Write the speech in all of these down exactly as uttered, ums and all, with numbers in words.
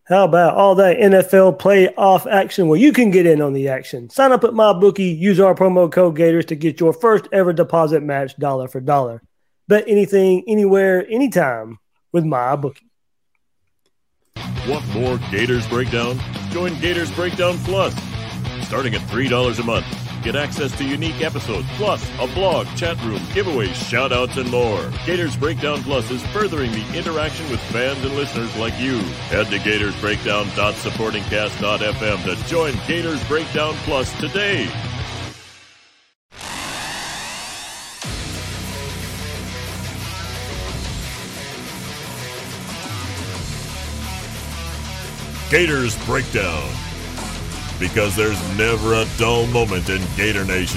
How about all that N F L playoff action where you can get in on the action? Sign up at MyBookie, use our promo code Gators to get your first ever deposit match dollar for dollar. Bet anything, anywhere, anytime with MyBookie. Want more Gators Breakdown? Join Gators Breakdown Plus. Starting at three dollars a month, get access to unique episodes, plus a blog, chat room, giveaways, shout-outs, and more. Gators Breakdown Plus is furthering the interaction with fans and listeners like you. Head to gators breakdown dot supporting cast dot f m to join Gators Breakdown Plus today. Gators Breakdown, because there's never a dull moment in Gator Nation.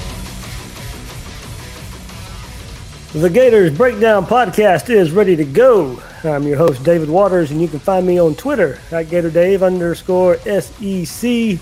The Gators Breakdown podcast is ready to go. I'm your host, David Waters, and you can find me on Twitter at GatorDave underscore S E C.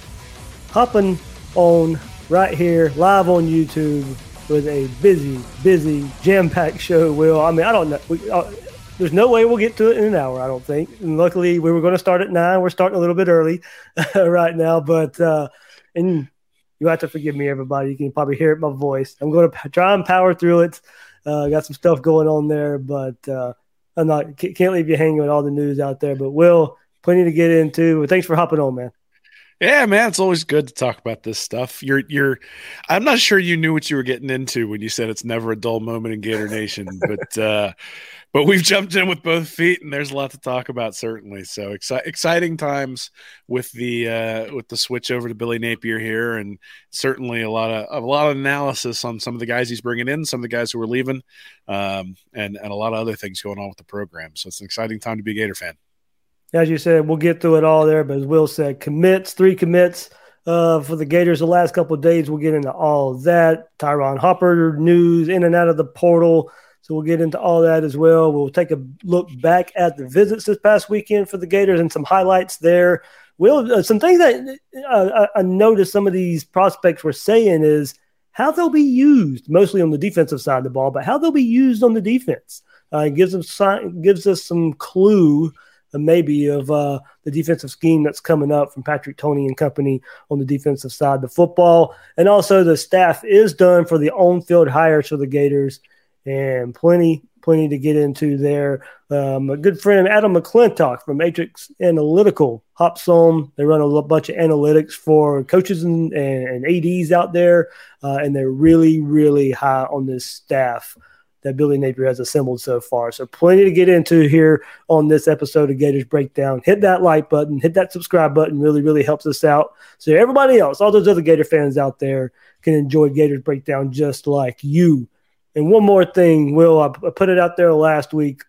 Hopping on right here, live on YouTube with a busy, busy, jam-packed show, Will. I mean, I don't know. We, uh, There's no way we'll get to it in an hour, I don't think. And luckily, we were going to start at nine. We're starting a little bit early right now. But, uh, and you have to forgive me, everybody. You can probably hear it in my voice. I'm going to try and power through it. Uh, got some stuff going on there, but uh, I'm not, can't leave you hanging with all the news out there. But, Will, plenty to get into. Thanks for hopping on, man. Yeah, man, it's always good to talk about this stuff. You're, you're. I'm not sure you knew what you were getting into when you said it's never a dull moment in Gator Nation, but uh, but we've jumped in with both feet, and there's a lot to talk about, certainly. So exci- exciting times with the uh, with the switch over to Billy Napier here, and certainly a lot of a lot of analysis on some of the guys he's bringing in, some of the guys who are leaving, um, and and a lot of other things going on with the program. So it's an exciting time to be a Gator fan. As you said, we'll get through it all there. But as Will said, commits, three commits uh, for the Gators the last couple of days. We'll get into all of that. Tyron Hopper news in and out of the portal. So we'll get into all that as well. We'll take a look back at the visits this past weekend for the Gators and some highlights there. Will, uh, some things that uh, I noticed some of these prospects were saying is how they'll be used, mostly on the defensive side of the ball, but how they'll be used on the defense. Uh, it gives them, gives us some clue maybe of uh, the defensive scheme that's coming up from Patrick Toney and company on the defensive side of the football. And also the staff is done for the on-field hires for the Gators, and plenty, plenty to get into there. Um, a good friend, Adam McClintock from Matrix Analytical, hops on. They run a bunch of analytics for coaches and, and, and A Ds out there, uh, and they're really, really high on this staff that Billy Napier has assembled so far. So plenty to get into here on this episode of Gators Breakdown. Hit that like button, hit that subscribe button. Really, really helps us out. So everybody else, all those other Gator fans out there can enjoy Gators Breakdown just like you. And one more thing, Will, I put it out there last week.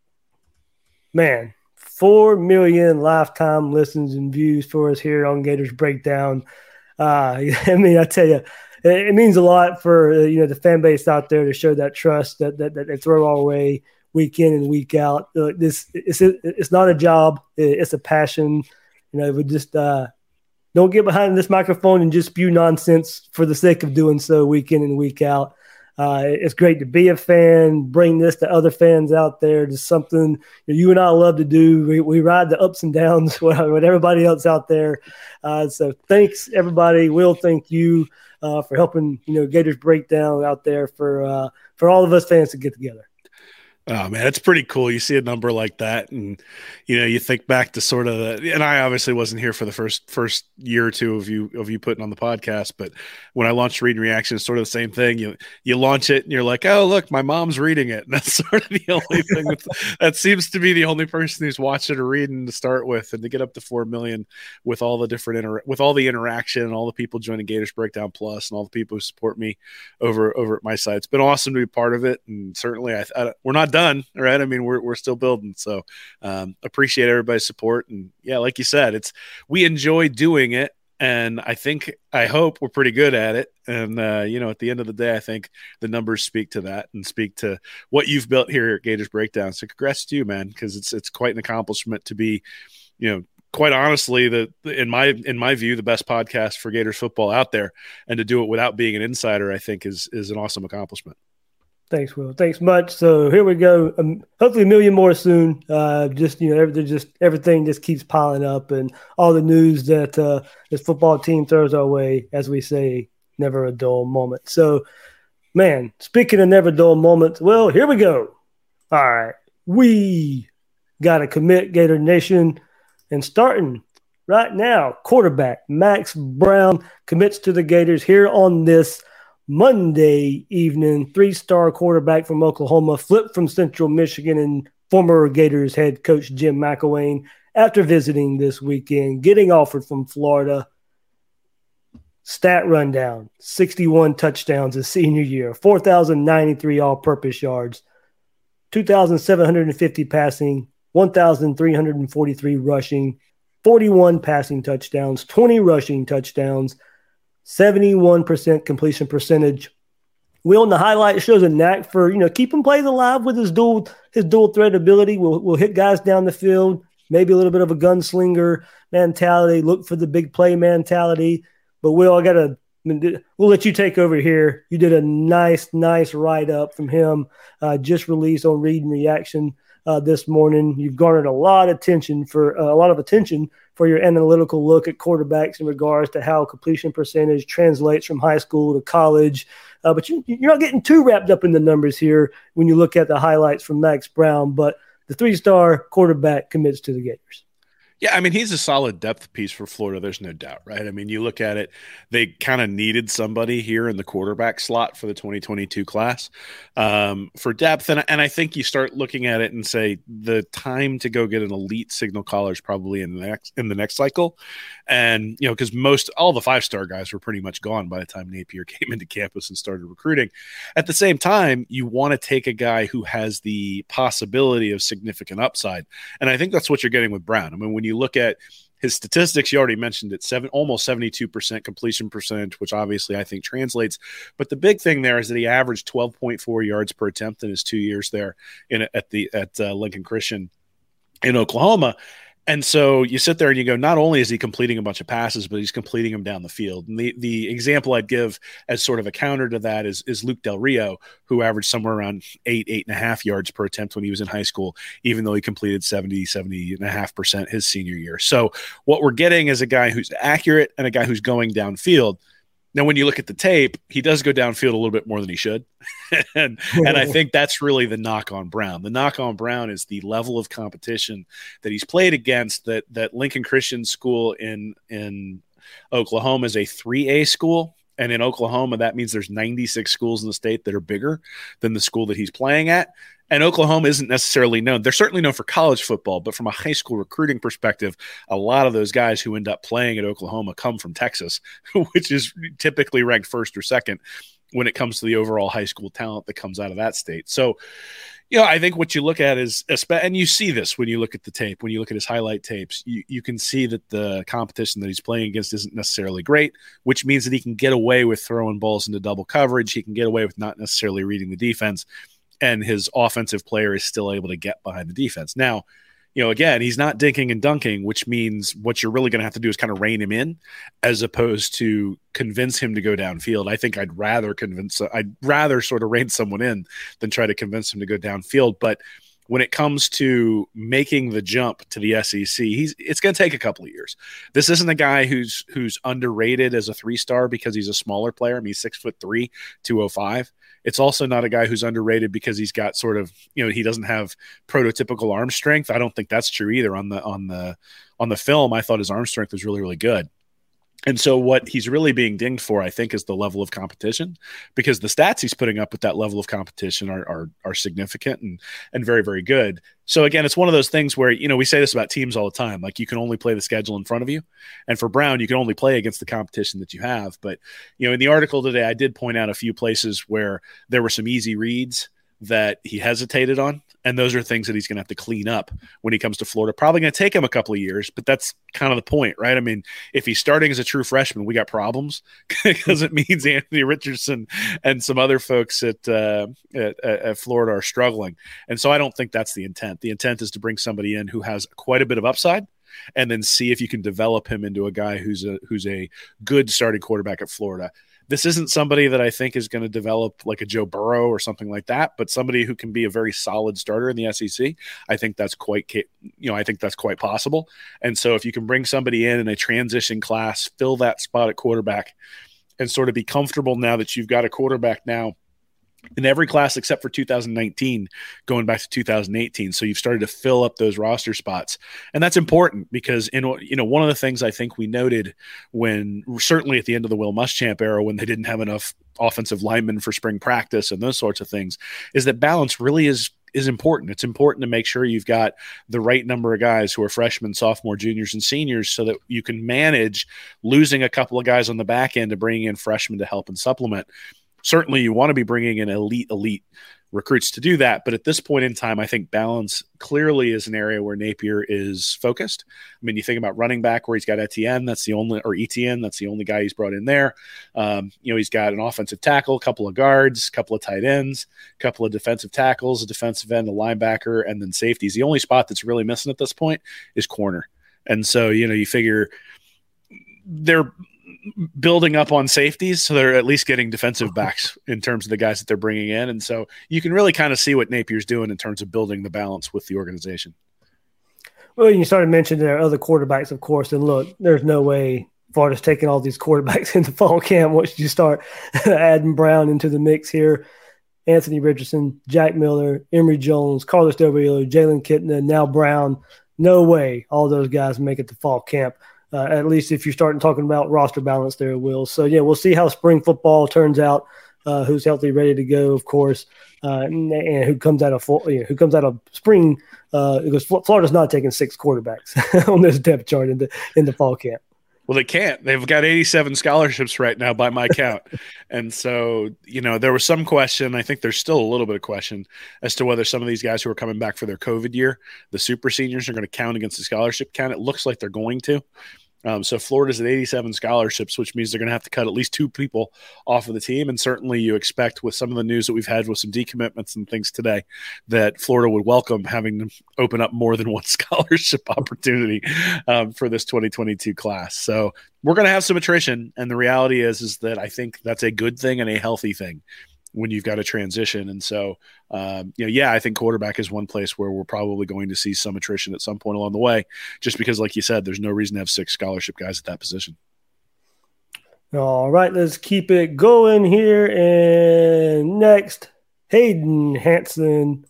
Man, four million lifetime listens and views for us here on Gators Breakdown. Uh, I mean, I tell you, it means a lot for uh, you know the fan base out there to show that trust that that, that they throw our way week in and week out. Uh, this it's it's not a job; it's a passion. You know, we just uh, don't get behind this microphone and just spew nonsense for the sake of doing so week in and week out. Uh, it's great to be a fan, bring this to other fans out there. Just something you, know, you and I love to do. We, we ride the ups and downs with, with everybody else out there. Uh, so thanks, everybody. Will, thank you uh, for helping, you know, Gators Breakdown out there for uh, for all of us fans to get together. Oh, man, it's pretty cool. You see a number like that, and, you know, you think back to sort of the – and I obviously wasn't here for the first first year or two of you of you putting on the podcast, but when I launched Read and Reaction, it's sort of the same thing. You you launch it, and you're like, oh, look, my mom's reading it. And that's sort of the only thing with, that seems to be the only person who's watched it or reading to start with, and to get up to four million with all the different inter- – with all the interaction and all the people joining Gators Breakdown Plus and all the people who support me over, over at my site. It's been awesome to be part of it, and certainly I, I, we're not done. Done, right? I mean, we're we're still building, so um, appreciate everybody's support. And yeah, like you said, it's we enjoy doing it, and I think I hope we're pretty good at it. And uh, you know, at the end of the day, I think the numbers speak to that and speak to what you've built here at Gators Breakdown. So congrats to you, man, because it's it's quite an accomplishment to be, you know, quite honestly, the in my in my view, the best podcast for Gators football out there, and to do it without being an insider, I think is is an awesome accomplishment. Thanks, Will. Thanks much. So here we go. Um, hopefully a million more soon. Uh, just, you know, everything just everything just keeps piling up, and all the news that uh, this football team throws our way, as we say, never a dull moment. So, man, speaking of never dull moments, well, here we go. All right. We got to commit, Gator Nation, and starting right now, quarterback Max Brown commits to the Gators here on this Monday evening. Three-star quarterback from Oklahoma, flipped from Central Michigan, and former Gators head coach Jim McElwain, after visiting this weekend, getting offered from Florida. Stat rundown: sixty-one touchdowns his senior year, four thousand ninety-three all-purpose yards, two thousand seven hundred fifty passing, one thousand three hundred forty-three rushing, forty-one passing touchdowns, twenty rushing touchdowns, seventy-one percent completion percentage. Will, in the highlight, shows a knack for, you know, keeping plays alive with his dual his dual threat ability. Will will hit guys down the field, maybe a little bit of a gunslinger mentality, look for the big play mentality. But Will, I gotta we'll let you take over here. You did a nice, nice write-up from him, uh, just released on Read and Reaction uh, this morning. You've garnered a lot of attention for uh, a lot of attention for your analytical look at quarterbacks in regards to how completion percentage translates from high school to college. Uh, but you, you're not getting too wrapped up in the numbers here when you look at the highlights from Max Brown. But the three-star quarterback commits to the Gators. Yeah, I mean, he's a solid depth piece for Florida. There's no doubt, right? I mean, you look at it, they kind of needed somebody here in the quarterback slot for the twenty twenty-two class um, for depth. And, and I think you start looking at it and say the time to go get an elite signal caller is probably in the next in the next cycle. And, you know, because most all the five-star guys were pretty much gone by the time Napier came into campus and started recruiting. At the same time, you want to take a guy who has the possibility of significant upside. And I think that's what you're getting with Brown. I mean, when you look at his statistics, you already mentioned it, seven, almost seventy-two percent completion percentage, which obviously I think translates. But the big thing there is that he averaged twelve point four yards per attempt in his two years there in at the at uh, Lincoln Christian in Oklahoma. And so you sit there and you go, not only is he completing a bunch of passes, but he's completing them down the field. And the, the example I'd give as sort of a counter to that is, is Luke Del Rio, who averaged somewhere around eight, eight and a half yards per attempt when he was in high school, even though he completed seventy, seventy and a half percent his senior year. So what we're getting is a guy who's accurate and a guy who's going downfield. Now, when you look at the tape, he does go downfield a little bit more than he should. and, and I think that's really the knock on Brown. The knock on Brown is the level of competition that he's played against. That that Lincoln Christian School in, in Oklahoma is a three A school. And in Oklahoma, that means there's ninety-six schools in the state that are bigger than the school that he's playing at. And Oklahoma isn't necessarily known. They're certainly known for college football, but from a high school recruiting perspective, a lot of those guys who end up playing at Oklahoma come from Texas, which is typically ranked first or second when it comes to the overall high school talent that comes out of that state. So, you know, I think what you look at is, and you see this when you look at the tape, when you look at his highlight tapes, you, you can see that the competition that he's playing against isn't necessarily great, which means that he can get away with throwing balls into double coverage. He can get away with not necessarily reading the defense, and his offensive player is still able to get behind the defense. Now, you know, again, he's not dinking and dunking, which means what you're really going to have to do is kind of rein him in as opposed to convince him to go downfield. I think I'd rather convince, I'd rather sort of rein someone in than try to convince him to go downfield. But when it comes to making the jump to the S E C, he's it's going to take a couple of years. This isn't a guy who's who's underrated as a three-star because he's a smaller player. I mean, he's six foot three, two oh five. It's also not a guy who's underrated because he's got sort of, you know, he doesn't have prototypical arm strength. I don't think that's true either. On the on the on the film, I thought his arm strength was really, really good. And so what he's really being dinged for, I think, is the level of competition, because the stats he's putting up with that level of competition are are, are significant and and very, very good. So, again, it's one of those things where, you know, we say this about teams all the time, like you can only play the schedule in front of you. And for Brown, you can only play against the competition that you have. But, you know, in the article today, I did point out a few places where there were some easy reads that he hesitated on. And those are things that he's going to have to clean up when he comes to Florida. Probably going to take him a couple of years, but that's kind of the point, right? I mean, if he's starting as a true freshman, we got problems because it means Anthony Richardson and some other folks at, uh, at, at Florida are struggling. And so I don't think that's the intent. The intent is to bring somebody in who has quite a bit of upside and then see if you can develop him into a guy who's a, who's a good starting quarterback at Florida. this isn't somebody that I think is going to develop like a Joe Burrow or something like that, but somebody who can be a very solid starter in the S E C. I think that's quite, you know, I think that's quite possible. And so if you can bring somebody in in a transition class, fill that spot at quarterback, and sort of be comfortable now that you've got a quarterback now in every class except for two thousand nineteen, going back to two thousand eighteen. So you've started to fill up those roster spots. And that's important because, in you know, one of the things I think we noted when, certainly at the end of the Will Muschamp era, when they didn't have enough offensive linemen for spring practice and those sorts of things, is that balance really is is important. It's important to make sure you've got the right number of guys who are freshmen, sophomore, juniors, and seniors so that you can manage losing a couple of guys on the back end to bring in freshmen to help and supplement. Certainly you want to be bringing in elite, elite recruits to do that. But at this point in time, I think balance clearly is an area where Napier is focused. I mean, you think about running back where he's got Etienne, that's the only, or Etienne, that's the only guy he's brought in there. Um, you know, he's got an offensive tackle, a couple of guards, a couple of tight ends, a couple of defensive tackles, a defensive end, a linebacker, and then safeties. The only spot that's really missing at this point is corner. And so, you know, you figure they're building up on safeties, so they're at least getting defensive backs in terms of the guys that they're bringing in. And so you can really kind of see what Napier's doing in terms of building the balance with the organization. Well, you started mentioning there are other quarterbacks, of course, and look, there's no way Florida's taking all these quarterbacks into fall camp once you start adding Brown into the mix here. Anthony Richardson, Jack Miller, Emory Jones, Carlos Del Rio, Jalen Kitna, now Brown. No way all those guys make it to fall camp. Uh, at least if you're starting talking about roster balance there, Will. So, yeah, we'll see how spring football turns out, uh, who's healthy, ready to go, of course, uh, and, and who comes out of full, you know, who comes out of spring uh, because Florida's not taking six quarterbacks on this depth chart in the, in the fall camp. Well, they can't. They've got eighty-seven scholarships right now by my count. And so, you know, there was some question. I think there's still a little bit of question as to whether some of these guys who are coming back for their COVID year, the super seniors, are going to count against the scholarship count. It looks like they're going to. Um, so Florida's at eighty-seven scholarships, which means they're going to have to cut at least two people off of the team. And certainly you expect with some of the news that we've had with some decommitments and things today that Florida would welcome having them open up more than one scholarship opportunity um, for this twenty twenty-two class. So we're going to have some attrition. And the reality is, is that I think that's a good thing and a healthy thing when you've got a transition. And so, um, you know, yeah, I think quarterback is one place where we're probably going to see some attrition at some point along the way, just because, like you said, there's no reason to have six scholarship guys at that position. All right, let's keep it going here. And next, Hayden Hansen,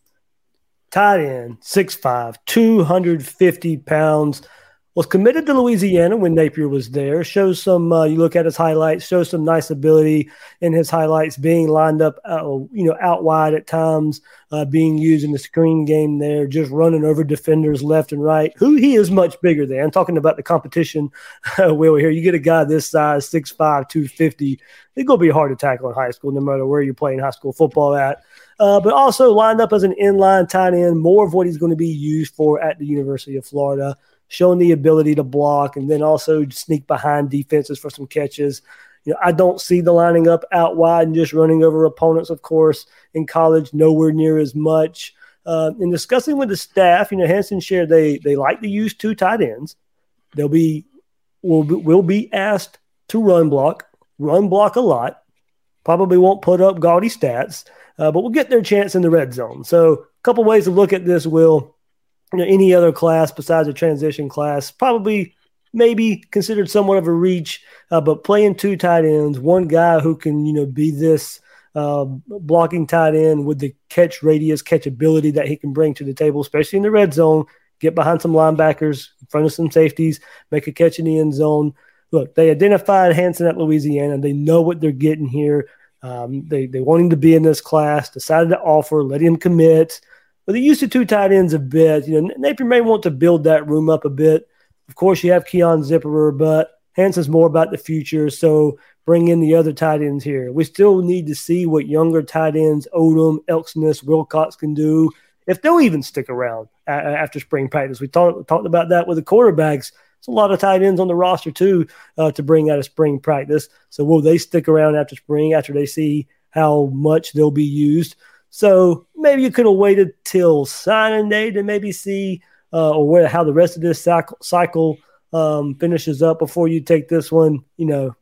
tight end, six five, two hundred fifty pounds. Was committed to Louisiana when Napier was there. Shows some, uh, you look at his highlights, shows some nice ability in his highlights, being lined up, uh, you know, out wide at times, uh, being used in the screen game there, just running over defenders left and right. Who he is much bigger than. I'm talking about the competition, uh, Will, here. You get a guy this size, six five, two fifty. It's going to be hard to tackle in high school, no matter where you're playing high school football at. Uh, but also lined up as an inline tight end, more of what he's going to be used for at the University of Florida, showing the ability to block and then also sneak behind defenses for some catches. You know, I don't see the lining up out wide and just running over opponents, of course, in college, nowhere near as much. Uh, in discussing with the staff, you know, Hansen shared they they like to use two tight ends. They'll be will will be asked to run block, run block a lot. Probably won't put up gaudy stats, uh, but we'll get their chance in the red zone. So a couple ways to look at this, Will. You know, any other class besides a transition class, probably maybe considered somewhat of a reach, uh, but playing two tight ends, one guy who can, you know, be this uh, blocking tight end with the catch radius, catch ability that he can bring to the table, especially in the red zone, get behind some linebackers, in front of some safeties, make a catch in the end zone. Look, they identified Hansen at Louisiana. They know what they're getting here. Um, they, they want him to be in this class, decided to offer, let him commit. But they used the two tight ends a bit. You know, Napier may want to build that room up a bit. Of course, you have Keon Zipperer, but Hansen's more about the future, so bring in the other tight ends here. We still need to see what younger tight ends, Odom, Elksness, Wilcox can do, if they'll even stick around a- after spring practice. We talked talked about that with the quarterbacks. There's a lot of tight ends on the roster, too, uh, to bring out of spring practice. So will they stick around after spring, after they see how much they'll be used? So maybe you could have waited till signing day to maybe see uh, or where, how the rest of this cycle, cycle um, finishes up before you take this one, you know,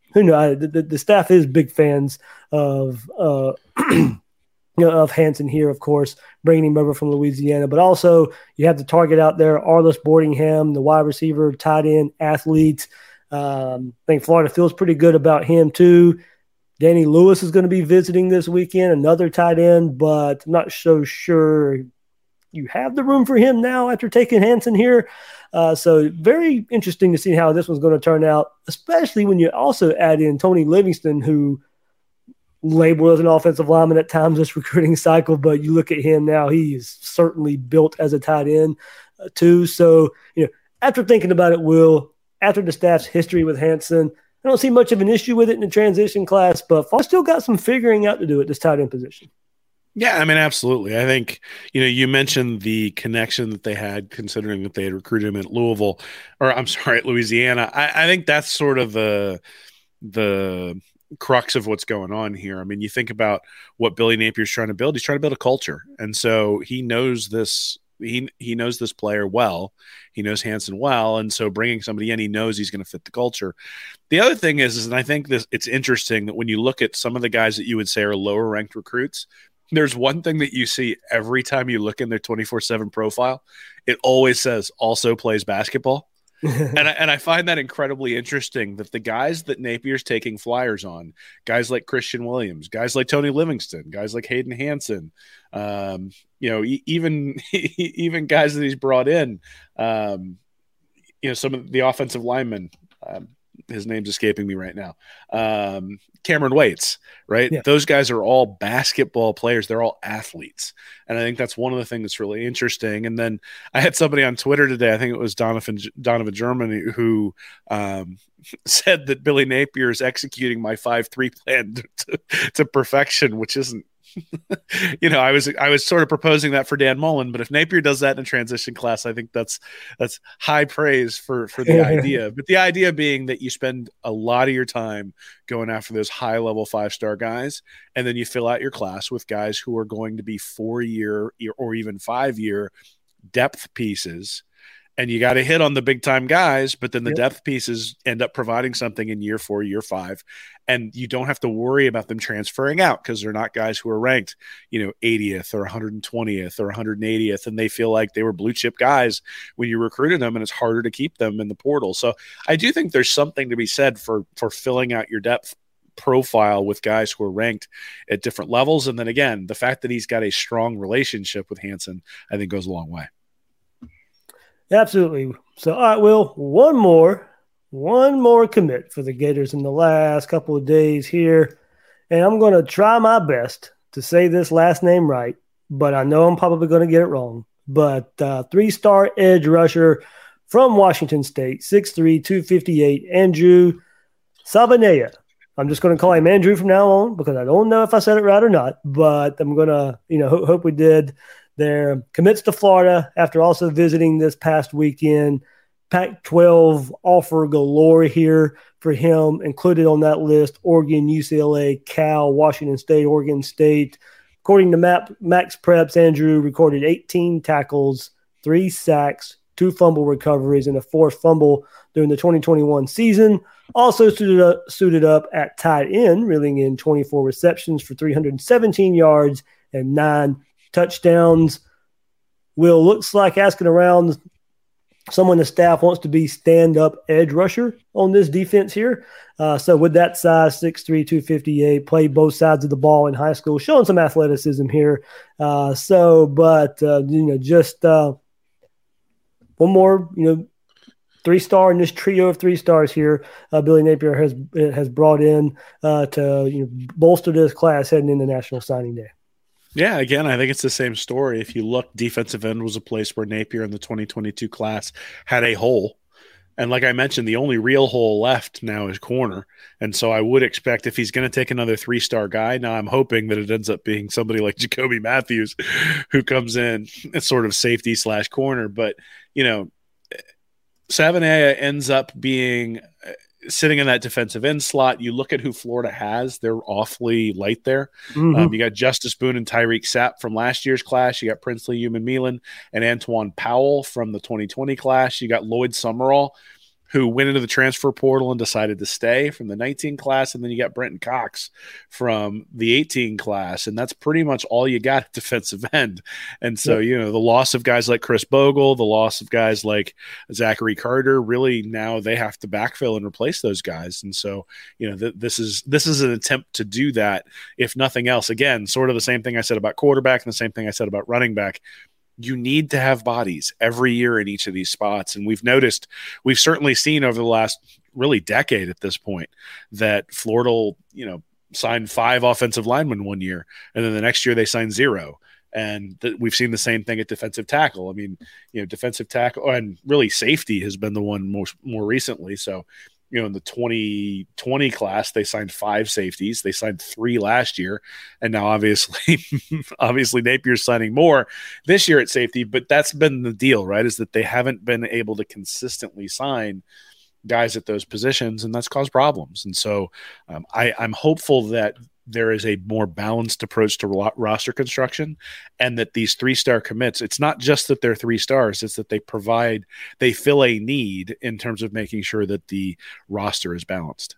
who knows? The, the, the staff is big fans of uh, you know, of Hansen here, of course, bringing him over from Louisiana. But also you have the target out there, Arliss Boardingham, the wide receiver, tight end, athlete. Um, I think Florida feels pretty good about him too. Danny Lewis is going to be visiting this weekend, another tight end, but I'm not so sure you have the room for him now after taking Hansen here. Uh, so very interesting to see how this one's going to turn out, especially when you also add in Tony Livingston, who labeled as an offensive lineman at times this recruiting cycle, but you look at him now, he is certainly built as a tight end uh, too. So, you know, after thinking about it, Will, after the staff's history with Hansen, I don't see much of an issue with it in the transition class, but Florida still got some figuring out to do at this tight end position. Yeah, I mean, absolutely. I think, you know, you mentioned the connection that they had considering that they had recruited him at Louisville, or I'm sorry, at Louisiana. I, I think that's sort of the the crux of what's going on here. I mean, you think about what Billy Napier's trying to build. He's trying to build a culture. And so he knows this He he knows this player well. He knows Hansen well, and so bringing somebody in, he knows he's going to fit the culture. The other thing is, is, and I think this it's interesting that when you look at some of the guys that you would say are lower ranked recruits, there's one thing that you see every time you look in their twenty-four seven profile. It always says also plays basketball. and, I, and I find that incredibly interesting that the guys that Napier's taking flyers on, guys like Christian Williams, guys like Tony Livingston, guys like Hayden Hansen, um, you know, e- even even guys that he's brought in, um, you know, some of the offensive linemen, um, his name's escaping me right now, um, Cameron Waits, right? Yeah. Those guys are all basketball players. They're all athletes. And I think that's one of the things that's really interesting. And then I had somebody on Twitter today, I think it was Donovan, Donovan Germany, who um, said that Billy Napier is executing my five three plan to, to perfection, which isn't, you know, I was I was sort of proposing that for Dan Mullen, but if Napier does that in a transition class, I think that's that's high praise for for the idea. But the idea being that you spend a lot of your time going after those high level five star guys, and then you fill out your class with guys who are going to be four year or even five year depth pieces. And you got to hit on the big time guys, but then the yep. depth pieces end up providing something in year four, year five. And you don't have to worry about them transferring out because they're not guys who are ranked, you know, eightieth or one hundred twentieth or one hundred eightieth. And they feel like they were blue chip guys when you recruited them, and it's harder to keep them in the portal. So I do think there's something to be said for, for filling out your depth profile with guys who are ranked at different levels. And then again, the fact that he's got a strong relationship with Hansen, I think goes a long way. Absolutely. So, all right, Will, one more, one more commit for the Gators in the last couple of days here. And I'm going to try my best to say this last name right, but I know I'm probably going to get it wrong. But uh, three-star edge rusher from Washington State, six three, two fifty-eight, Andrew Savanea. I'm just going to call him Andrew from now on because I don't know if I said it right or not, but I'm going to, you know, ho- hope we did. There, commits to Florida after also visiting this past weekend. Pac twelve offer galore here for him, included on that list Oregon, U C L A, Cal, Washington State, Oregon State. According to Map, Max Preps, Andrew recorded eighteen tackles, three sacks, two fumble recoveries, and a forced fumble during the twenty twenty-one season. Also suited up, suited up at tight end, reeling in twenty-four receptions for three hundred seventeen yards and nine touchdowns. Will, looks like asking around someone the staff wants to be stand-up edge rusher on this defense here. Uh, so with that size, six three, two fifty-eight, played both sides of the ball in high school, showing some athleticism here. Uh, so, but, uh, you know, just uh, one more, you know, three-star in this trio of three stars here. Uh, Billy Napier has has brought in uh, to you know, bolster this class heading into National Signing Day. Yeah, again, I think it's the same story. If you look, defensive end was a place where Napier in the twenty twenty-two class had a hole. And like I mentioned, the only real hole left now is corner. And so I would expect if he's going to take another three-star guy, now I'm hoping that it ends up being somebody like Jacoby Matthews who comes in as sort of safety slash corner. But, you know, Savanea ends up being – sitting in that defensive end slot. You look at who Florida has, they're awfully light there. Mm-hmm. Um, you got Justice Boone and Tyreek Sapp from last year's class. You got Princely Human Milan and Antoine Powell from the twenty twenty class. You got Lloyd Summerall who went into the transfer portal and decided to stay from the nineteen class. And then you got Brenton Cox from the eighteen class. And that's pretty much all you got at defensive end. And so, you know, the loss of guys like Chris Bogle, the loss of guys like Zachary Carter, really now they have to backfill and replace those guys. And so, you know, th- this is, this is an attempt to do that. If nothing else, again, sort of the same thing I said about quarterback and the same thing I said about running back. You need to have bodies every year in each of these spots. And we've noticed, we've certainly seen over the last really decade at this point that Florida will, you know, sign five offensive linemen one year, and then the next year they sign zero. And th- we've seen the same thing at defensive tackle. I mean, you know, defensive tackle and really safety has been the one most more recently. So, you know, in the twenty twenty class, they signed five safeties. They signed three last year. And now obviously, obviously Napier's signing more this year at safety, but that's been the deal, right? Is that they haven't been able to consistently sign guys at those positions, and that's caused problems. And so um, I, I'm hopeful that there is a more balanced approach to ro- roster construction, and that these three-star commits, it's not just that they're three stars, it's that they provide, they fill a need in terms of making sure that the roster is balanced.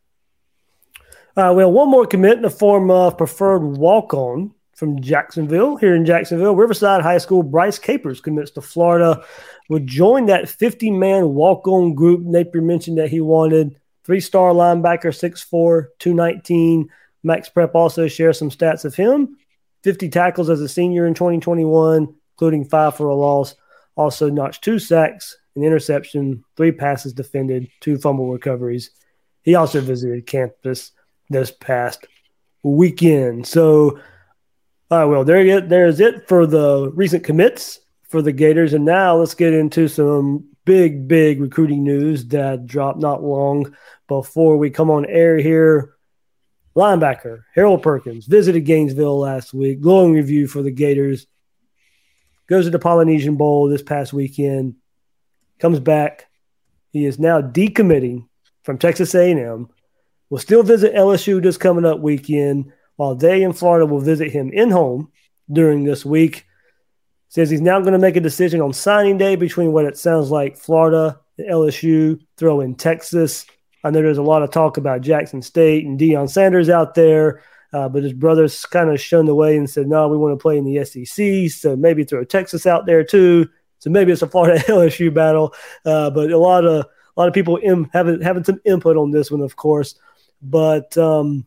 Uh, well, one more commit in the form of preferred walk-on from Jacksonville. Here in Jacksonville, Riverside High School, Bryce Capers commits to Florida. Will join that fifty-man walk-on group Napier mentioned that he wanted. Three-star linebacker, six foot four, two nineteen. Max Prep also shares some stats of him. fifty tackles as a senior in twenty twenty-one, including five for a loss. Also notched two sacks, an interception, three passes defended, two fumble recoveries. He also visited campus this past weekend. So, all right, well, there you, there's it for the recent commits for the Gators. And now let's get into some big, big recruiting news that dropped not long before we come on air here. Linebacker Harold Perkins visited Gainesville last week. Glowing review for the Gators. Goes to the Polynesian Bowl this past weekend. Comes back. He is now decommitting from Texas A and M. Will still visit L S U this coming up weekend, while they in Florida will visit him in home during this week. Says he's now going to make a decision on signing day between what it sounds like Florida and L S U. Throw in Texas. I know there's a lot of talk about Jackson State and Deion Sanders out there, uh, but his brothers kind of shunned the way and said, no, we want to play in the S E C, so maybe throw Texas out there too. So maybe it's a Florida L S U battle, uh, but a lot of a lot of people im- having having some input on this one, of course. But um,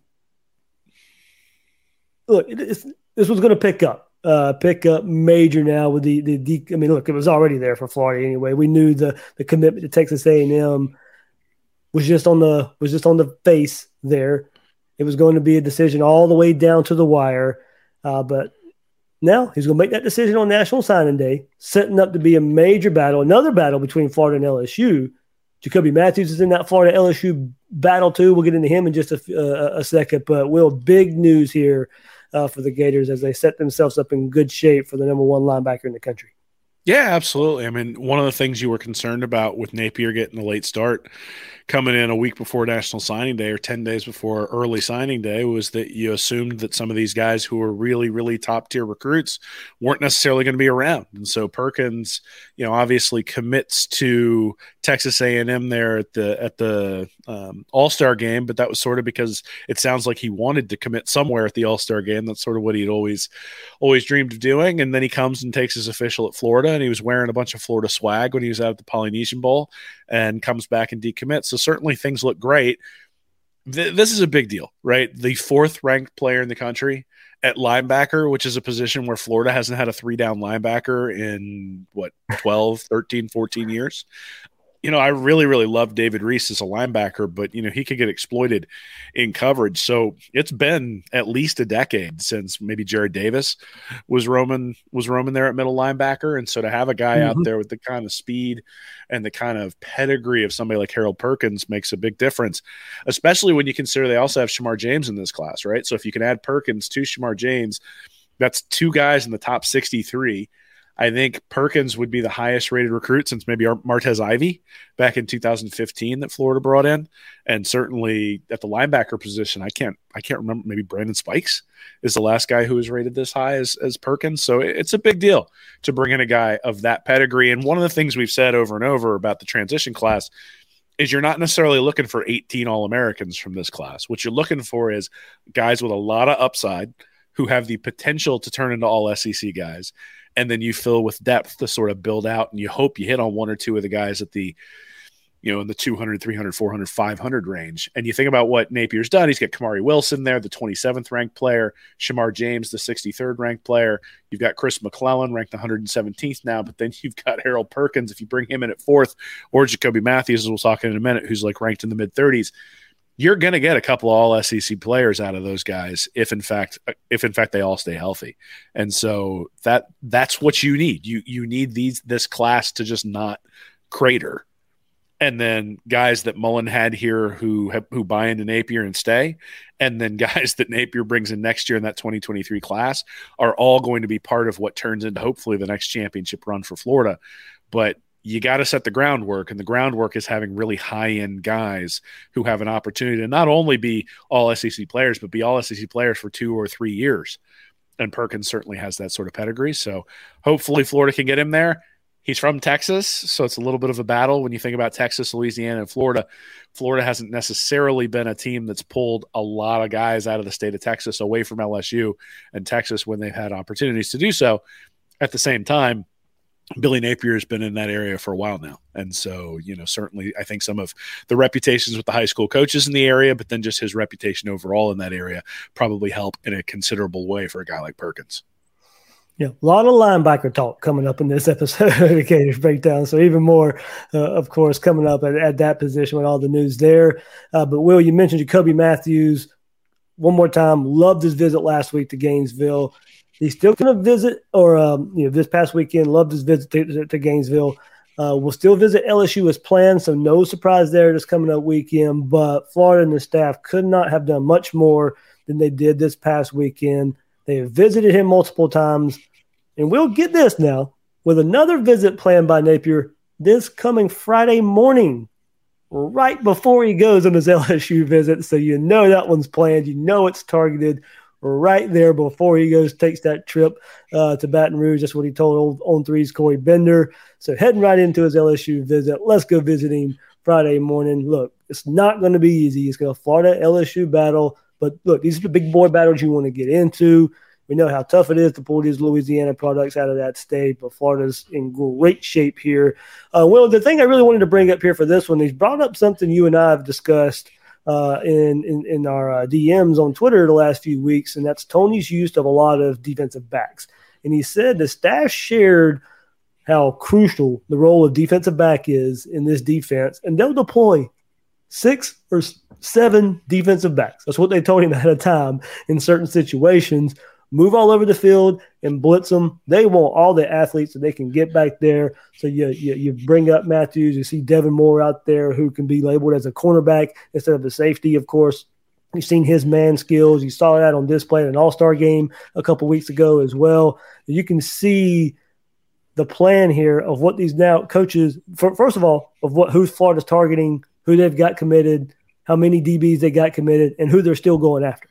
look, it, it's, this was going to pick up, uh, pick up major now with the the. De- I mean, look, it was already there for Florida anyway. We knew the the commitment to Texas A and M was just on the was just on the face there. It was going to be a decision all the way down to the wire, uh, but now he's going to make that decision on National Signing Day, setting up to be a major battle, another battle between Florida and L S U. Jacoby Matthews is in that Florida L S U battle too. We'll get into him in just a, uh, a second, but Will, big news here uh, for the Gators as they set themselves up in good shape for the number one linebacker in the country. Yeah, absolutely. I mean, one of the things you were concerned about with Napier getting a late start coming in a week before National Signing Day or ten days before early signing day was that you assumed that some of these guys who were really, really top tier recruits weren't necessarily going to be around. And so Perkins, you know, obviously commits to Texas A and M there at the, at the um, All-Star game, but that was sort of because it sounds like he wanted to commit somewhere at the All-Star game. That's sort of what he'd always, always dreamed of doing. And then he comes and takes his official at Florida, and he was wearing a bunch of Florida swag when he was out at the Polynesian Bowl and comes back and decommits. So certainly things look great. Th- this is a big deal, right? The fourth ranked player in the country at linebacker, which is a position where Florida hasn't had a three down linebacker in what, twelve, thirteen, fourteen years. You know, I really, really love David Reese as a linebacker, but, you know, he could get exploited in coverage. So it's been at least a decade since maybe Jared Davis was roaming, was roaming there at middle linebacker. And so to have a guy mm-hmm. out there with the kind of speed and the kind of pedigree of somebody like Harold Perkins makes a big difference, especially when you consider they also have Shamar James in this class, right? So if you can add Perkins to Shamar James, that's two guys in the top sixty-three. I think Perkins would be the highest rated recruit since maybe Martez Ivy back in two thousand fifteen that Florida brought in. And certainly at the linebacker position, I can't, I can't remember, maybe Brandon Spikes is the last guy who was rated this high as, as Perkins. So it's a big deal to bring in a guy of that pedigree. And one of the things we've said over and over about the transition class is you're not necessarily looking for eighteen All-Americans from this class. What you're looking for is guys with a lot of upside who have the potential to turn into all S E C guys. And then you fill with depth to sort of build out, and you hope you hit on one or two of the guys at the, you know, in the two hundred, three hundred, four hundred, five hundred range. And you think about what Napier's done. He's got Kamari Wilson there, the twenty-seventh ranked player, Shamar James, the sixty-third ranked player. You've got Chris McClellan ranked one hundred seventeenth now, but then you've got Harold Perkins, if you bring him in at fourth, or Jacoby Matthews, as we'll talk in a minute, who's like ranked in the mid thirties. You're going to get a couple of all S E C players out of those guys if in fact if in fact they all stay healthy. And so that that's what you need. You you need these this class to just not crater. And then guys that Mullen had here who have, who buy into Napier and stay, and then guys that Napier brings in next year in that twenty twenty-three class are all going to be part of what turns into hopefully the next championship run for Florida. But you got to set the groundwork, and the groundwork is having really high-end guys who have an opportunity to not only be all S E C players, but be all S E C players for two or three years. And Perkins certainly has that sort of pedigree. So hopefully Florida can get him there. He's from Texas, so it's a little bit of a battle when you think about Texas, Louisiana, and Florida. Florida hasn't necessarily been a team that's pulled a lot of guys out of the state of Texas away from L S U and Texas when they've had opportunities to do so. At the same time, Billy Napier has been in that area for a while now. And so, you know, certainly I think some of the reputations with the high school coaches in the area, but then just his reputation overall in that area probably help in a considerable way for a guy like Perkins. Yeah, a lot of linebacker talk coming up in this episode of the Gators Breakdown. So even more, uh, of course, coming up at, at that position with all the news there. Uh, but, Will, you mentioned Jacoby Matthews one more time. Loved his visit last week to Gainesville. He's still going to visit, or um, you know, this past weekend, loved his visit to, to Gainesville. Uh, we'll still visit L S U as planned, so no surprise there this coming up weekend. But Florida and the staff could not have done much more than they did this past weekend. They have visited him multiple times, and we'll get this now with another visit planned by Napier this coming Friday morning, right before he goes on his L S U visit. So you know that one's planned. You know it's targeted right there before he goes, takes that trip uh, to Baton Rouge. That's what he told old On Three's Corey Bender. So heading right into his L S U visit. Let's go visit him Friday morning. Look, it's not going to be easy. It's going to Florida L S U battle. But look, these are the big boy battles you want to get into. We know how tough it is to pull these Louisiana products out of that state, but Florida's in great shape here. Uh, well, the thing I really wanted to bring up here for this one, he's brought up something you and I have discussed uh, in, in, in our uh, D Ms on Twitter the last few weeks, and that's Tony's use of a lot of defensive backs. And he said the staff shared how crucial the role of defensive back is in this defense, and they'll deploy six or seven defensive backs. That's what they told him at a time in certain situations. Move all over the field and blitz them. They want all the athletes that they can get back there. So you, you, you bring up Matthews. You see Devin Moore out there who can be labeled as a cornerback instead of a safety, of course. You've seen his man skills. You saw that on display in an all-star game a couple weeks ago as well. You can see the plan here of what these now coaches, for, first of all, of what who's Florida's targeting, who they've got committed, how many D Bs they got committed, and who they're still going after.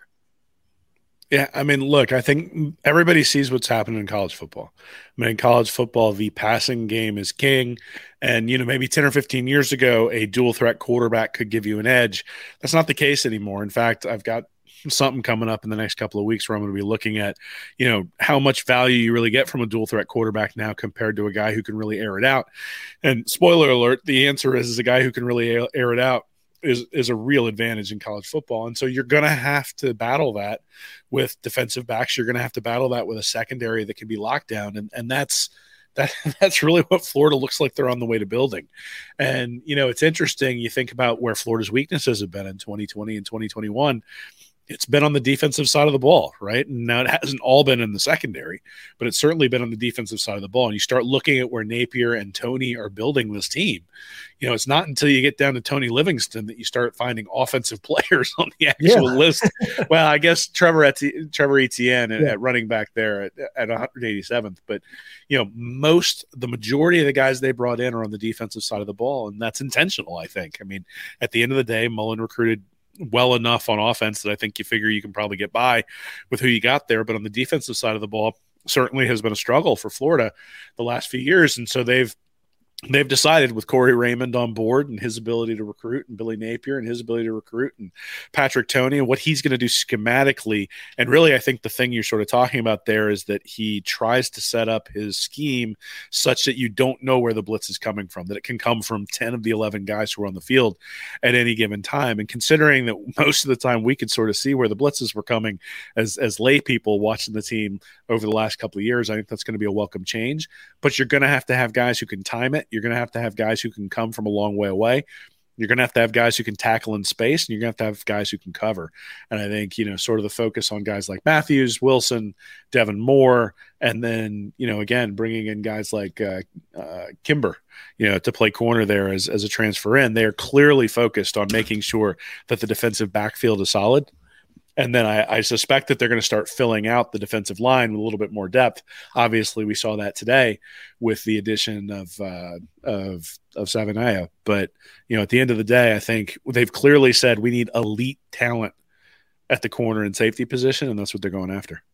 Yeah, I mean, look, I think everybody sees what's happening in college football. I mean, in college football, the passing game is king. And, you know, maybe ten or fifteen years ago, a dual threat quarterback could give you an edge. That's not the case anymore. In fact, I've got something coming up in the next couple of weeks where I'm going to be looking at, you know, how much value you really get from a dual threat quarterback now compared to a guy who can really air it out. And spoiler alert, the answer is, is a guy who can really air it out is is a real advantage in college football. And so you're going to have to battle that with defensive backs. You're going to have to battle that with a secondary that can be locked down. And and that's that that's really what Florida looks like they're on the way to building. And, you know, it's interesting. You think about where Florida's weaknesses have been in twenty twenty and twenty twenty-one. It's been on the defensive side of the ball, right? And now it hasn't all been in the secondary, but it's certainly been on the defensive side of the ball. And you start looking at where Napier and Tony are building this team. You know, it's not until you get down to Tony Livingston that you start finding offensive players on the actual yeah. list. Well, I guess Trevor Eti- Trevor Etienne at, yeah. at running back there at, at one hundred eighty-seventh. But, you know, most, the majority of the guys they brought in are on the defensive side of the ball, and that's intentional, I think. I mean, at the end of the day, Mullen recruited well enough on offense that I think you figure you can probably get by with who you got there. But on the defensive side of the ball, certainly has been a struggle for Florida the last few years. And so they've they've decided with Corey Raymond on board and his ability to recruit, and Billy Napier and his ability to recruit, and Patrick Toney and what he's going to do schematically. And really, I think the thing you're sort of talking about there is that he tries to set up his scheme such that you don't know where the blitz is coming from, that it can come from ten of the eleven guys who are on the field at any given time. And considering that most of the time we could sort of see where the blitzes were coming as, as lay people watching the team over the last couple of years, I think that's going to be a welcome change. But you're going to have to have guys who can time it. You're going to have to have guys who can come from a long way away. You're going to have to have guys who can tackle in space, and you're going to have to have guys who can cover. And I think, you know, sort of the focus on guys like Matthews, Wilson, Devin Moore, and then, you know, again, bringing in guys like uh, uh, Kimber, you know, to play corner there as, as a transfer in. They are clearly focused on making sure that the defensive backfield is solid. And then I, I suspect that they're going to start filling out the defensive line with a little bit more depth. Obviously, we saw that today with the addition of uh, of of Savanaya. But you know, at the end of the day, I think they've clearly said we need elite talent at the corner and safety position, and that's what they're going after.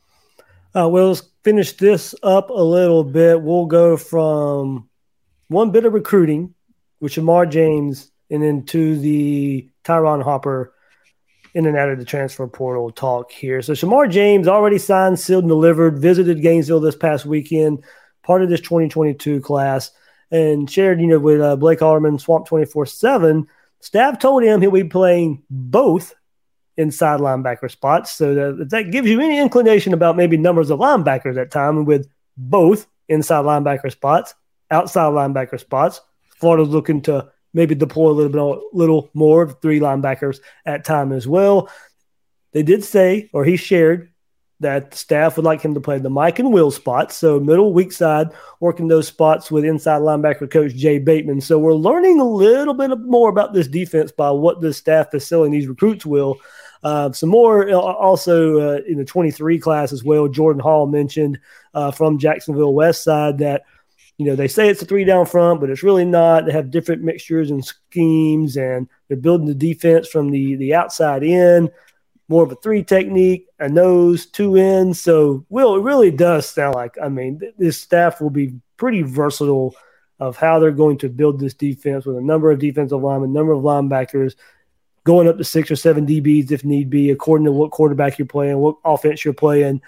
Uh, well, let's finish this up a little bit. We'll go from one bit of recruiting with Shamar James, and then to the Tyron Hopper in and out of the transfer portal talk here. So Shamar James already signed, sealed, and delivered, visited Gainesville this past weekend, part of this twenty twenty-two class, and shared, you know, with uh, Blake Alderman, Swamp twenty-four seven. Staff told him he'll be playing both inside linebacker spots. So that, that gives you any inclination about maybe numbers of linebackers at time, and with both inside linebacker spots, outside linebacker spots, Florida's looking to maybe deploy a little bit, a little more of three linebackers at time as well. They did say, or he shared, that staff would like him to play the Mike and Will spots, so middle, weak side, working those spots with inside linebacker coach Jay Bateman. So we're learning a little bit more about this defense by what the staff is selling these recruits will. Uh, some more also uh, in the twenty-three class as well. Jordan Hall mentioned uh, from Jacksonville West Side that, you know, they say it's a three down front, but it's really not. They have different mixtures and schemes, and they're building the defense from the, the outside in, more of a three technique, a nose, two ends. So, Will, it really does sound like, I mean, th- this staff will be pretty versatile of how they're going to build this defense with a number of defensive linemen, number of linebackers, going up to six or seven D Bs if need be, according to what quarterback you're playing, what offense you're playing.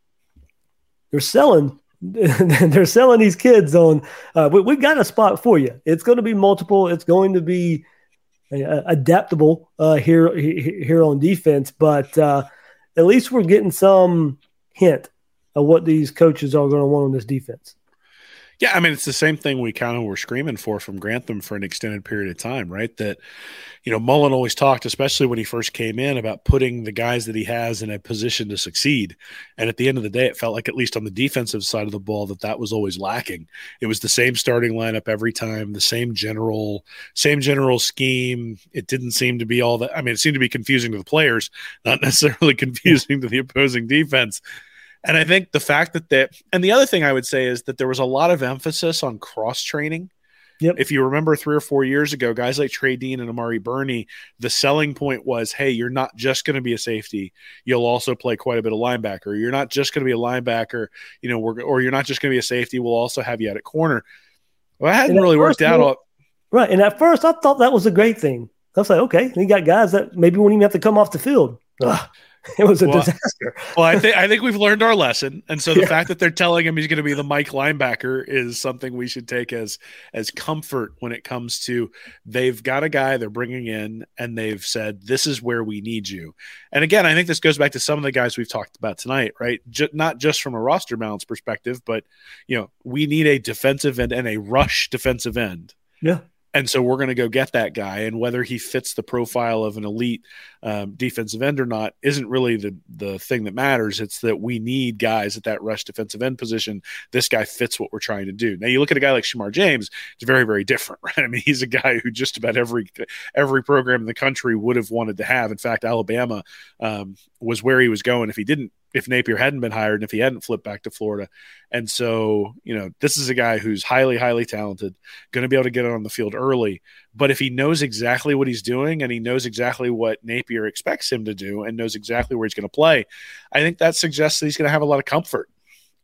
They're selling They're selling these kids on, uh, we, we got a spot for you. It's going to be multiple. It's going to be uh, adaptable uh, here, here on defense, but uh, at least we're getting some hint of what these coaches are going to want on this defense. Yeah, I mean, it's the same thing we kind of were screaming for from Grantham for an extended period of time, right? That, you know, Mullen always talked, especially when he first came in, about putting the guys that he has in a position to succeed. And at the end of the day, it felt like, at least on the defensive side of the ball, that that was always lacking. It was the same starting lineup every time, the same general, same general scheme. It didn't seem to be all that. I mean, it seemed to be confusing to the players, not necessarily confusing to the opposing defense. And I think the fact that that, and the other thing I would say is that there was a lot of emphasis on cross training. Yep. If you remember three or four years ago, guys like Trey Dean and Amari Burney, the selling point was, hey, you're not just going to be a safety. You'll also play quite a bit of linebacker. You're not just going to be a linebacker, you know, we're, or you're not just going to be a safety. We'll also have you out at corner. Well, it hadn't really worked out. All- right. And at first I thought that was a great thing. I was like, okay, you got guys that maybe won't even have to come off the field. Ugh. It was a well, disaster. well, I think I think we've learned our lesson, and so the yeah. fact that they're telling him he's going to be the Mike linebacker is something we should take as as comfort when it comes to, they've got a guy they're bringing in, and they've said, this is where we need you. And again, I think this goes back to some of the guys we've talked about tonight, right? J- not just from a roster balance perspective, but you know, we need a defensive end and a rush defensive end. Yeah. And so we're going to go get that guy, and whether he fits the profile of an elite um, defensive end or not isn't really the the thing that matters. It's that we need guys at that rush defensive end position. This guy fits what we're trying to do. Now, you look at a guy like Shamar James, it's very, very different, right? I mean, he's a guy who just about every every program in the country would have wanted to have. In fact, Alabama um, was where he was going if he didn't, if Napier hadn't been hired and if he hadn't flipped back to Florida. And so, you know, this is a guy who's highly, highly talented, going to be able to get on the field early. But if he knows exactly what he's doing and he knows exactly what Napier expects him to do and knows exactly where he's going to play, I think that suggests that he's going to have a lot of comfort.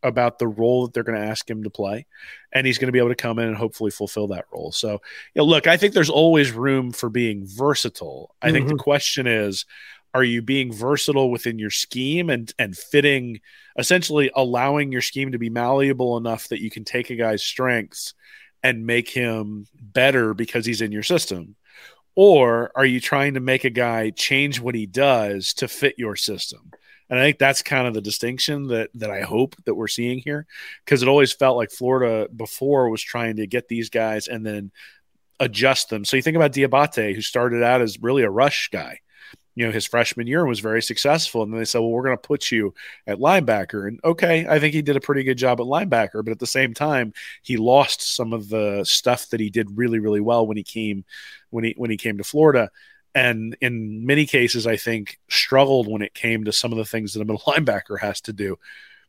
about the role that they're going to ask him to play, and he's going to be able to come in and hopefully fulfill that role. So, you know, look, I think there's always room for being versatile. I mm-hmm. think the question is, are you being versatile within your scheme and and fitting, essentially allowing your scheme to be malleable enough that you can take a guy's strengths and make him better because he's in your system? Or are you trying to make a guy change what he does to fit your system? And I think that's kind of the distinction that that I hope that we're seeing here, because it always felt like Florida before was trying to get these guys and then adjust them. So you think about Diabate, who started out as really a rush guy. You know, his freshman year was very successful. And then they said, well, we're going to put you at linebacker. And okay, I think he did a pretty good job at linebacker, but at the same time, he lost some of the stuff that he did really, really well when he came, when he, when he came to Florida. And in many cases, I think struggled when it came to some of the things that a middle linebacker has to do.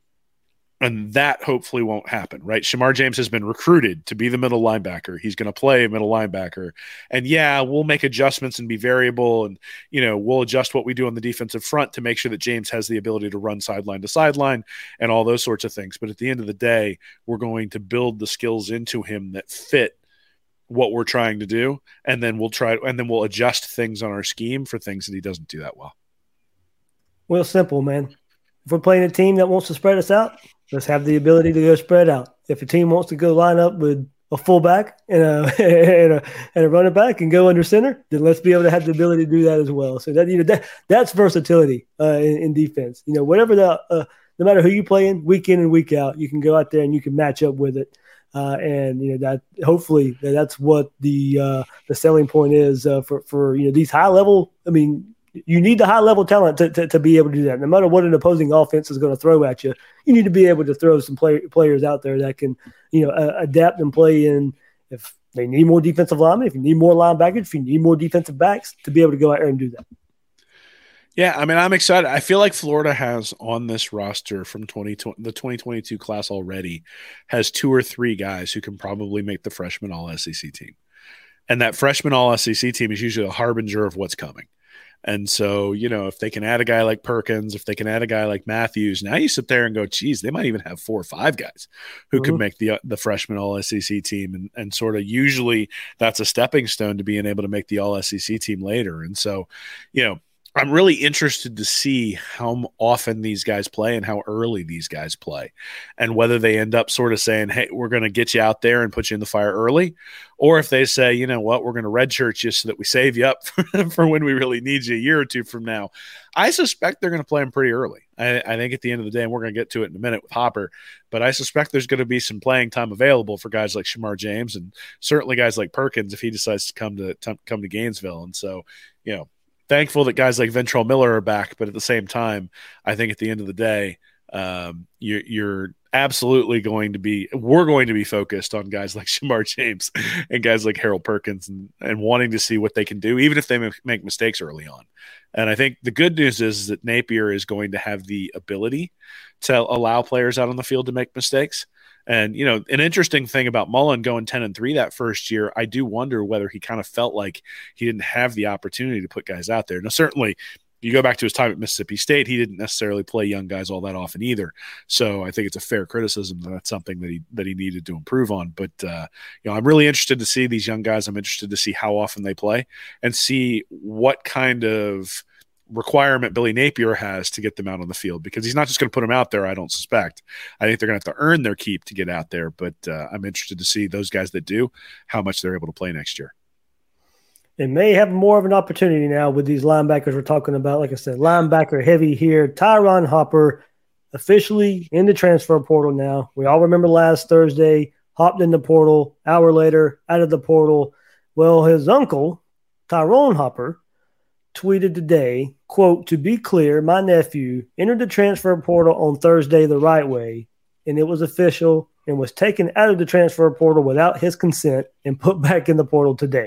And that hopefully won't happen, right? Shamar James has been recruited to be the middle linebacker. He's going to play middle linebacker. And yeah, we'll make adjustments and be variable. And, you know, we'll adjust what we do on the defensive front to make sure that James has the ability to run sideline to sideline and all those sorts of things. But at the end of the day, we're going to build the skills into him that fit what we're trying to do. And then we'll try, and then we'll adjust things on our scheme for things that he doesn't do that well. Well, simple, man. If we're playing a team that wants to spread us out, let's have the ability to go spread out. If a team wants to go line up with a fullback and a, and a and a running back and go under center, then let's be able to have the ability to do that as well. So that you know that that's versatility uh, in, in defense. You know, whatever the uh, no matter who you play in, week in and week out, you can go out there and you can match up with it. Uh, and you know that hopefully that's what the uh, the selling point is uh, for for you know these high level. I mean. You need the high-level talent to, to, to be able to do that. No matter what an opposing offense is going to throw at you, you need to be able to throw some play, players out there that can, you know, uh, adapt and play in. If they need more defensive linemen, if you need more linebackers, if you need more defensive backs, to be able to go out there and do that. Yeah, I mean, I'm excited. I feel like Florida has on this roster from twenty twenty, the twenty twenty-two class already has two or three guys who can probably make the freshman All-S E C team. And that freshman All-S E C team is usually a harbinger of what's coming. And so, you know, if they can add a guy like Perkins, if they can add a guy like Matthews, now you sit there and go, geez, they might even have four or five guys who mm-hmm. could make the the freshman All-S E C team. And, and sort of usually that's a stepping stone to being able to make the All-S E C team later. And so, you know, I'm really interested to see how often these guys play and how early these guys play, and whether they end up sort of saying, hey, we're going to get you out there and put you in the fire early, or if they say, you know what, we're going to redshirt you so that we save you up for, for when we really need you a year or two from now. I suspect they're going to play them pretty early. I, I think at the end of the day, and we're going to get to it in a minute with Hopper, but I suspect there's going to be some playing time available for guys like Shamar James and certainly guys like Perkins if he decides to come to, to come to Gainesville. And so, you know, thankful that guys like Ventrell Miller are back, but at the same time, I think at the end of the day, um, you're, you're absolutely going to be – we're going to be focused on guys like Shamar James and guys like Harold Perkins and, and wanting to see what they can do, even if they make mistakes early on. And I think the good news is that Napier is going to have the ability to allow players out on the field to make mistakes. And, you know, an interesting thing about Mullen going ten and three that first year, I do wonder whether he kind of felt like he didn't have the opportunity to put guys out there. Now, certainly you go back to his time at Mississippi State, he didn't necessarily play young guys all that often either. So I think it's a fair criticism that that's something that he, that he needed to improve on. But, uh, you know, I'm really interested to see these young guys. I'm interested to see how often they play and see what kind of requirement Billy Napier has to get them out on the field, because he's not just going to put them out there. I don't suspect. I think they're going to have to earn their keep to get out there, but uh, I'm interested to see those guys that do, how much they're able to play next year. It may have more of an opportunity now with these linebackers we're talking about. Like I said, linebacker heavy here. Tyron Hopper officially in the transfer portal now. We all remember last Thursday, hopped in the portal, hour later, out of the portal. Well, his uncle, Tyrone Hopper, tweeted today, quote, "To be clear, my nephew entered the transfer portal on Thursday the right way, and it was official and was taken out of the transfer portal without his consent and put back in the portal today."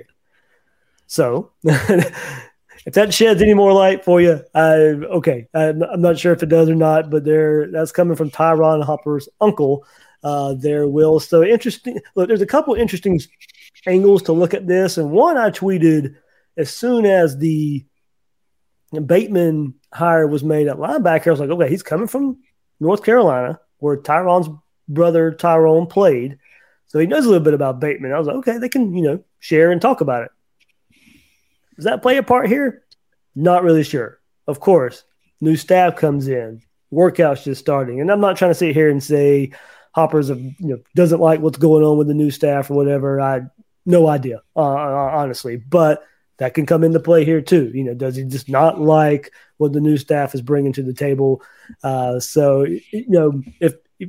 So if that sheds any more light for you, I, okay, I'm, I'm not sure if it does or not, but there that's coming from Tyron Hopper's uncle uh, there, Will. So interesting. Look, there's a couple interesting angles to look at this, and one I tweeted as soon as the Bateman hire was made at linebacker. I was like, okay, he's coming from North Carolina, where Tyron's brother Tyrone played. So he knows a little bit about Bateman. I was like, okay, they can, you know, share and talk about it. Does that play a part here? Not really sure. Of course, new staff comes in, workouts just starting. And I'm not trying to sit here and say Hopper's a, you know, doesn't like what's going on with the new staff or whatever. I no idea, uh, honestly. But that can come into play here too. You know, does he just not like what the new staff is bringing to the table? Uh, so, you know, if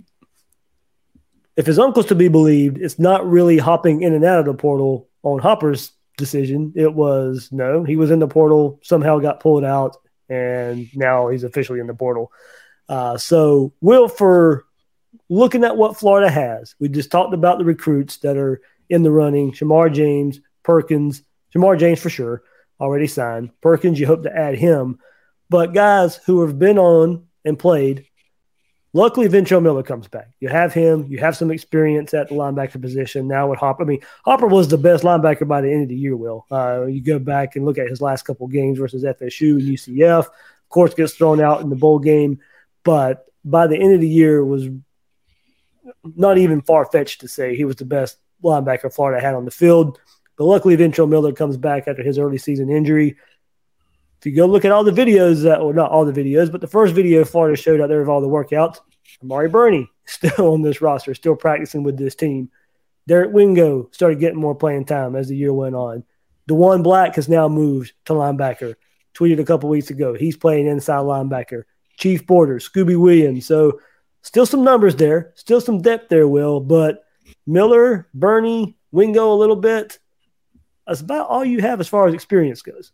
if his uncle's to be believed, it's not really hopping in and out of the portal on Hopper's decision. It was no, he was in the portal, somehow got pulled out, and now he's officially in the portal. Uh, so, Will, for looking at what Florida has, we just talked about the recruits that are in the running: Shamar James, Perkins. Shamar James for sure, already signed. Perkins, you hope to add him. But guys who have been on and played, luckily Ventrell Miller comes back. You have him. You have some experience at the linebacker position. Now with Hopper, I mean, Hopper was the best linebacker by the end of the year, Will. Uh, you go back and look at his last couple games versus F S U and U C F. Of course, gets thrown out in the bowl game. But by the end of the year, it was not even far-fetched to say he was the best linebacker Florida had on the field. But luckily, Ventrell Miller comes back after his early season injury. If you go look at all the videos, that, or not all the videos, but the first video Florida showed out there of all the workouts, Amari Burney still on this roster, still practicing with this team. Derek Wingo started getting more playing time as the year went on. DeJuan Black has now moved to linebacker. Tweeted a couple weeks ago. He's playing inside linebacker. Chief Borders, Scooby Williams. So still some numbers there, still some depth there, Will, but Miller, Burney, Wingo a little bit. That's about all you have as far as experience goes.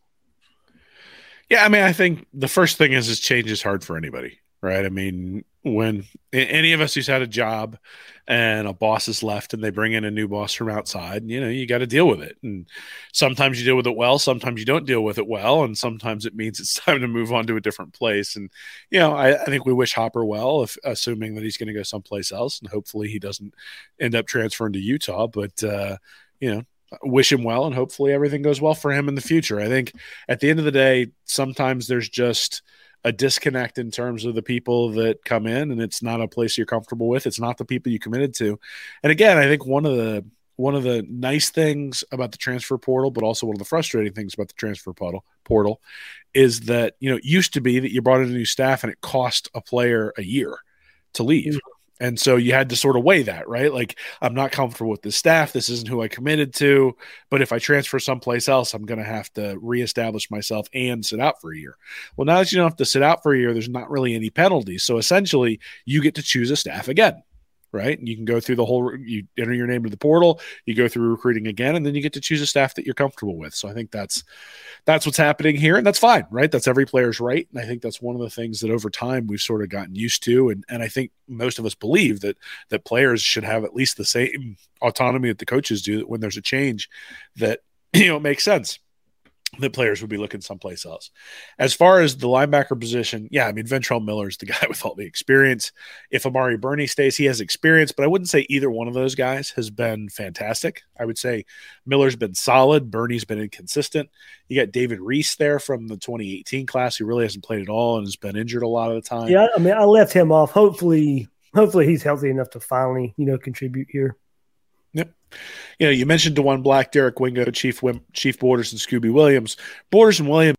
Yeah, I mean, I think the first thing is, is change is hard for anybody, right? I mean, when any of us who's had a job and a boss is left and they bring in a new boss from outside, you know, you got to deal with it. And sometimes you deal with it well, sometimes you don't deal with it well, and sometimes it means it's time to move on to a different place. And, you know, I, I think we wish Hopper well, if assuming that he's going to go someplace else, and hopefully he doesn't end up transferring to Utah. But, uh, you know, wish him well, and hopefully everything goes well for him in the future. I think at the end of the day, sometimes there's just a disconnect in terms of the people that come in, and it's not a place you're comfortable with. It's not the people you committed to. And again, I think one of the one of the nice things about the transfer portal, but also one of the frustrating things about the transfer portal portal is that, you know, it used to be that you brought in a new staff and it cost a player a year to leave. Mm-hmm. And so you had to sort of weigh that, right? Like, I'm not comfortable with this staff. This isn't who I committed to. But if I transfer someplace else, I'm going to have to reestablish myself and sit out for a year. Well, now that you don't have to sit out for a year, there's not really any penalties. So essentially, you get to choose a staff again, right? And you can go through the whole, you enter your name to the portal, you go through recruiting again, and then you get to choose a staff that you're comfortable with. So I think that's that's what's happening here, and that's fine, right? That's every player's right. And I think that's one of the things that over time we've sort of gotten used to. And, and I think most of us believe that that players should have at least the same autonomy that the coaches do, that when there's a change that, you know, makes sense, that players would be looking someplace else. As far as the linebacker position, yeah, I mean, Ventrell Miller is the guy with all the experience. If Amari Burney stays, he has experience, but I wouldn't say either one of those guys has been fantastic. I would say Miller's been solid. Burney's been inconsistent. You got David Reese there from the twenty eighteen class, who really hasn't played at all and has been injured a lot of the time. Yeah, I mean, I left him off. Hopefully, hopefully he's healthy enough to finally, you know, contribute here. Yep. You know, you mentioned DeJuan Black, Derek Wingo, Chief Wim, Chief Borders, and Scooby Williams. Borders and Williams.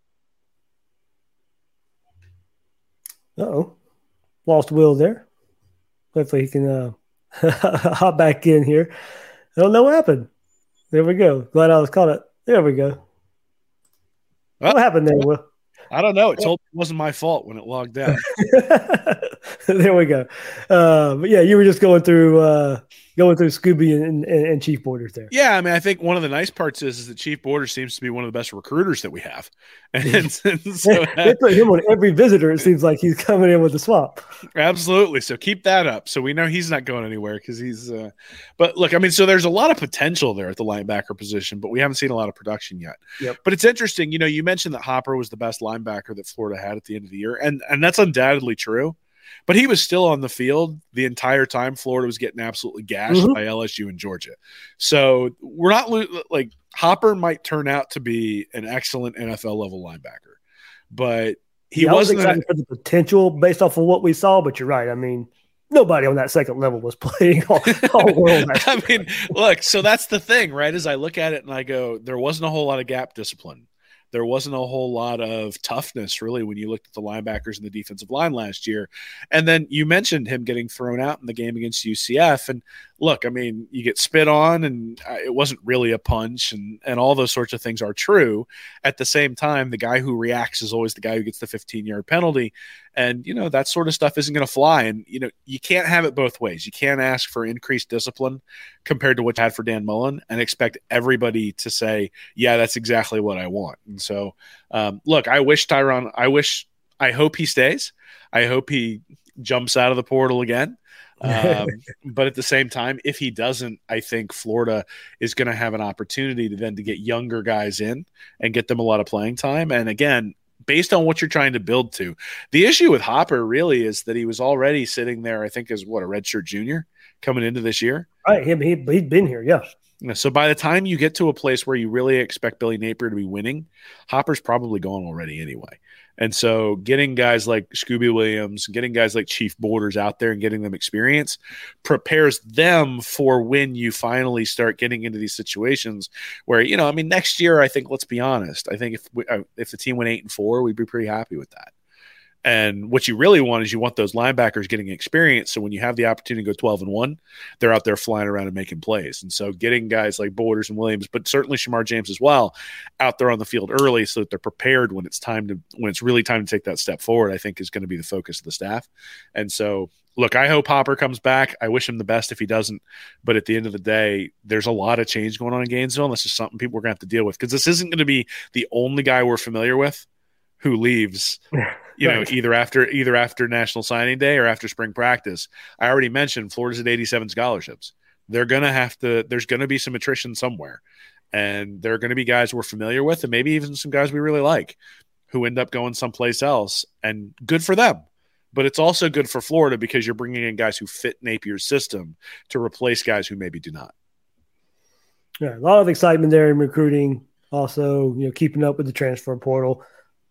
Uh-oh. Lost Will there. Hopefully he can uh, hop back in here. I don't know what happened. There we go. Glad I was caught it. There we go. What happened there, Will? I don't know. It told me it wasn't my fault when it logged out. There we go. Uh, but yeah, you were just going through uh, going through Scooby and, and, and Chief Borders there. Yeah, I mean, I think one of the nice parts is, is that Chief Borders seems to be one of the best recruiters that we have. And, and so they put him on every visitor. It seems like he's coming in with a swap. Absolutely. So keep that up. So we know he's not going anywhere because he's. Uh, but look, I mean, so there's a lot of potential there at the linebacker position, but we haven't seen a lot of production yet. Yep. But it's interesting. You know, you mentioned that Hopper was the best linebacker that Florida had at the end of the year, and and that's undoubtedly true. But he was still on the field the entire time Florida was getting absolutely gashed mm-hmm. by L S U and Georgia. So we're not like Hopper might turn out to be an excellent N F L level linebacker, but he yeah, wasn't I was excited an, for the potential based off of what we saw. But you're right. I mean, nobody on that second level was playing all, all world. I mean, look, so that's the thing, right? As I look at it and I go, there wasn't a whole lot of gap discipline. There wasn't a whole lot of toughness, really, when you looked at the linebackers and the defensive line last year. And then you mentioned him getting thrown out in the game against U C F. And look, I mean, you get spit on, and it wasn't really a punch, and, and all those sorts of things are true. At the same time, the guy who reacts is always the guy who gets the fifteen-yard penalty. And, you know, that sort of stuff isn't going to fly. And, you know, you can't have it both ways. You can't ask for increased discipline compared to what you had for Dan Mullen and expect everybody to say, yeah, that's exactly what I want. And so, um, look, I wish Tyron, I wish, I hope he stays. I hope he jumps out of the portal again. Um, but at the same time, if he doesn't, I think Florida is going to have an opportunity to then to get younger guys in and get them a lot of playing time. And again, based on what you're trying to build to, the issue with Hopper really is that he was already sitting there, I think, as what, a redshirt junior coming into this year. Right. He, he, he'd been here. Yeah. So by the time you get to a place where you really expect Billy Napier to be winning, Hopper's probably gone already anyway. And so getting guys like Scooby Williams, getting guys like Chief Borders out there and getting them experience prepares them for when you finally start getting into these situations where, you know, I mean, next year, I think, let's be honest, I think if we, uh, if the team went eight and four, we'd be pretty happy with that. And what you really want is you want those linebackers getting experience. So when you have the opportunity to go twelve and one, they're out there flying around and making plays. And so getting guys like Borders and Williams, but certainly Shamar James as well, out there on the field early so that they're prepared when it's time to, when it's really time to take that step forward, I think is going to be the focus of the staff. And so, look, I hope Hopper comes back. I wish him the best if he doesn't. But at the end of the day, there's a lot of change going on in Gainesville. And this is something people are going to have to deal with, because this isn't going to be the only guy we're familiar with who leaves, you know, right. either after either after National Signing Day or after spring practice. I already mentioned Florida's at eighty-seven scholarships. They're going to have to – there's going to be some attrition somewhere. And there are going to be guys we're familiar with and maybe even some guys we really like who end up going someplace else. And good for them. But it's also good for Florida because you're bringing in guys who fit Napier's system to replace guys who maybe do not. Yeah, a lot of excitement there in recruiting. Also, you know, keeping up with the transfer portal.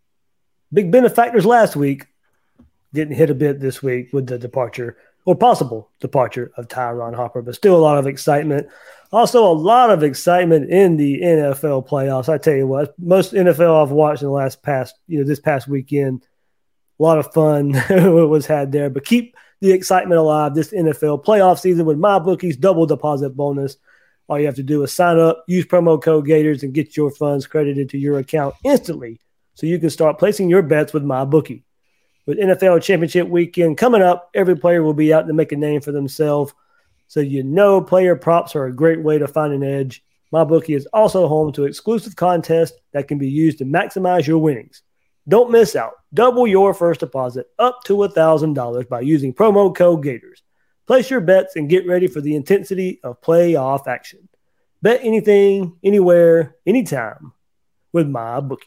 Big benefactors last week getting hit a bit this week with the departure or possible departure of Tyron Hopper, but still a lot of excitement. Also, a lot of excitement in the N F L playoffs. I tell you what, most N F L I've watched in the last past, you know, this past weekend, a lot of fun was had there. But keep the excitement alive this N F L playoff season with MyBookie's double deposit bonus. All you have to do is sign up, use promo code Gators, and get your funds credited to your account instantly, so you can start placing your bets with MyBookie. With N F L Championship Weekend coming up, every player will be out to make a name for themselves. So you know player props are a great way to find an edge. MyBookie is also home to exclusive contests that can be used to maximize your winnings. Don't miss out. Double your first deposit up to one thousand dollars by using promo code Gators. Place your bets and get ready for the intensity of playoff action. Bet anything, anywhere, anytime with MyBookie.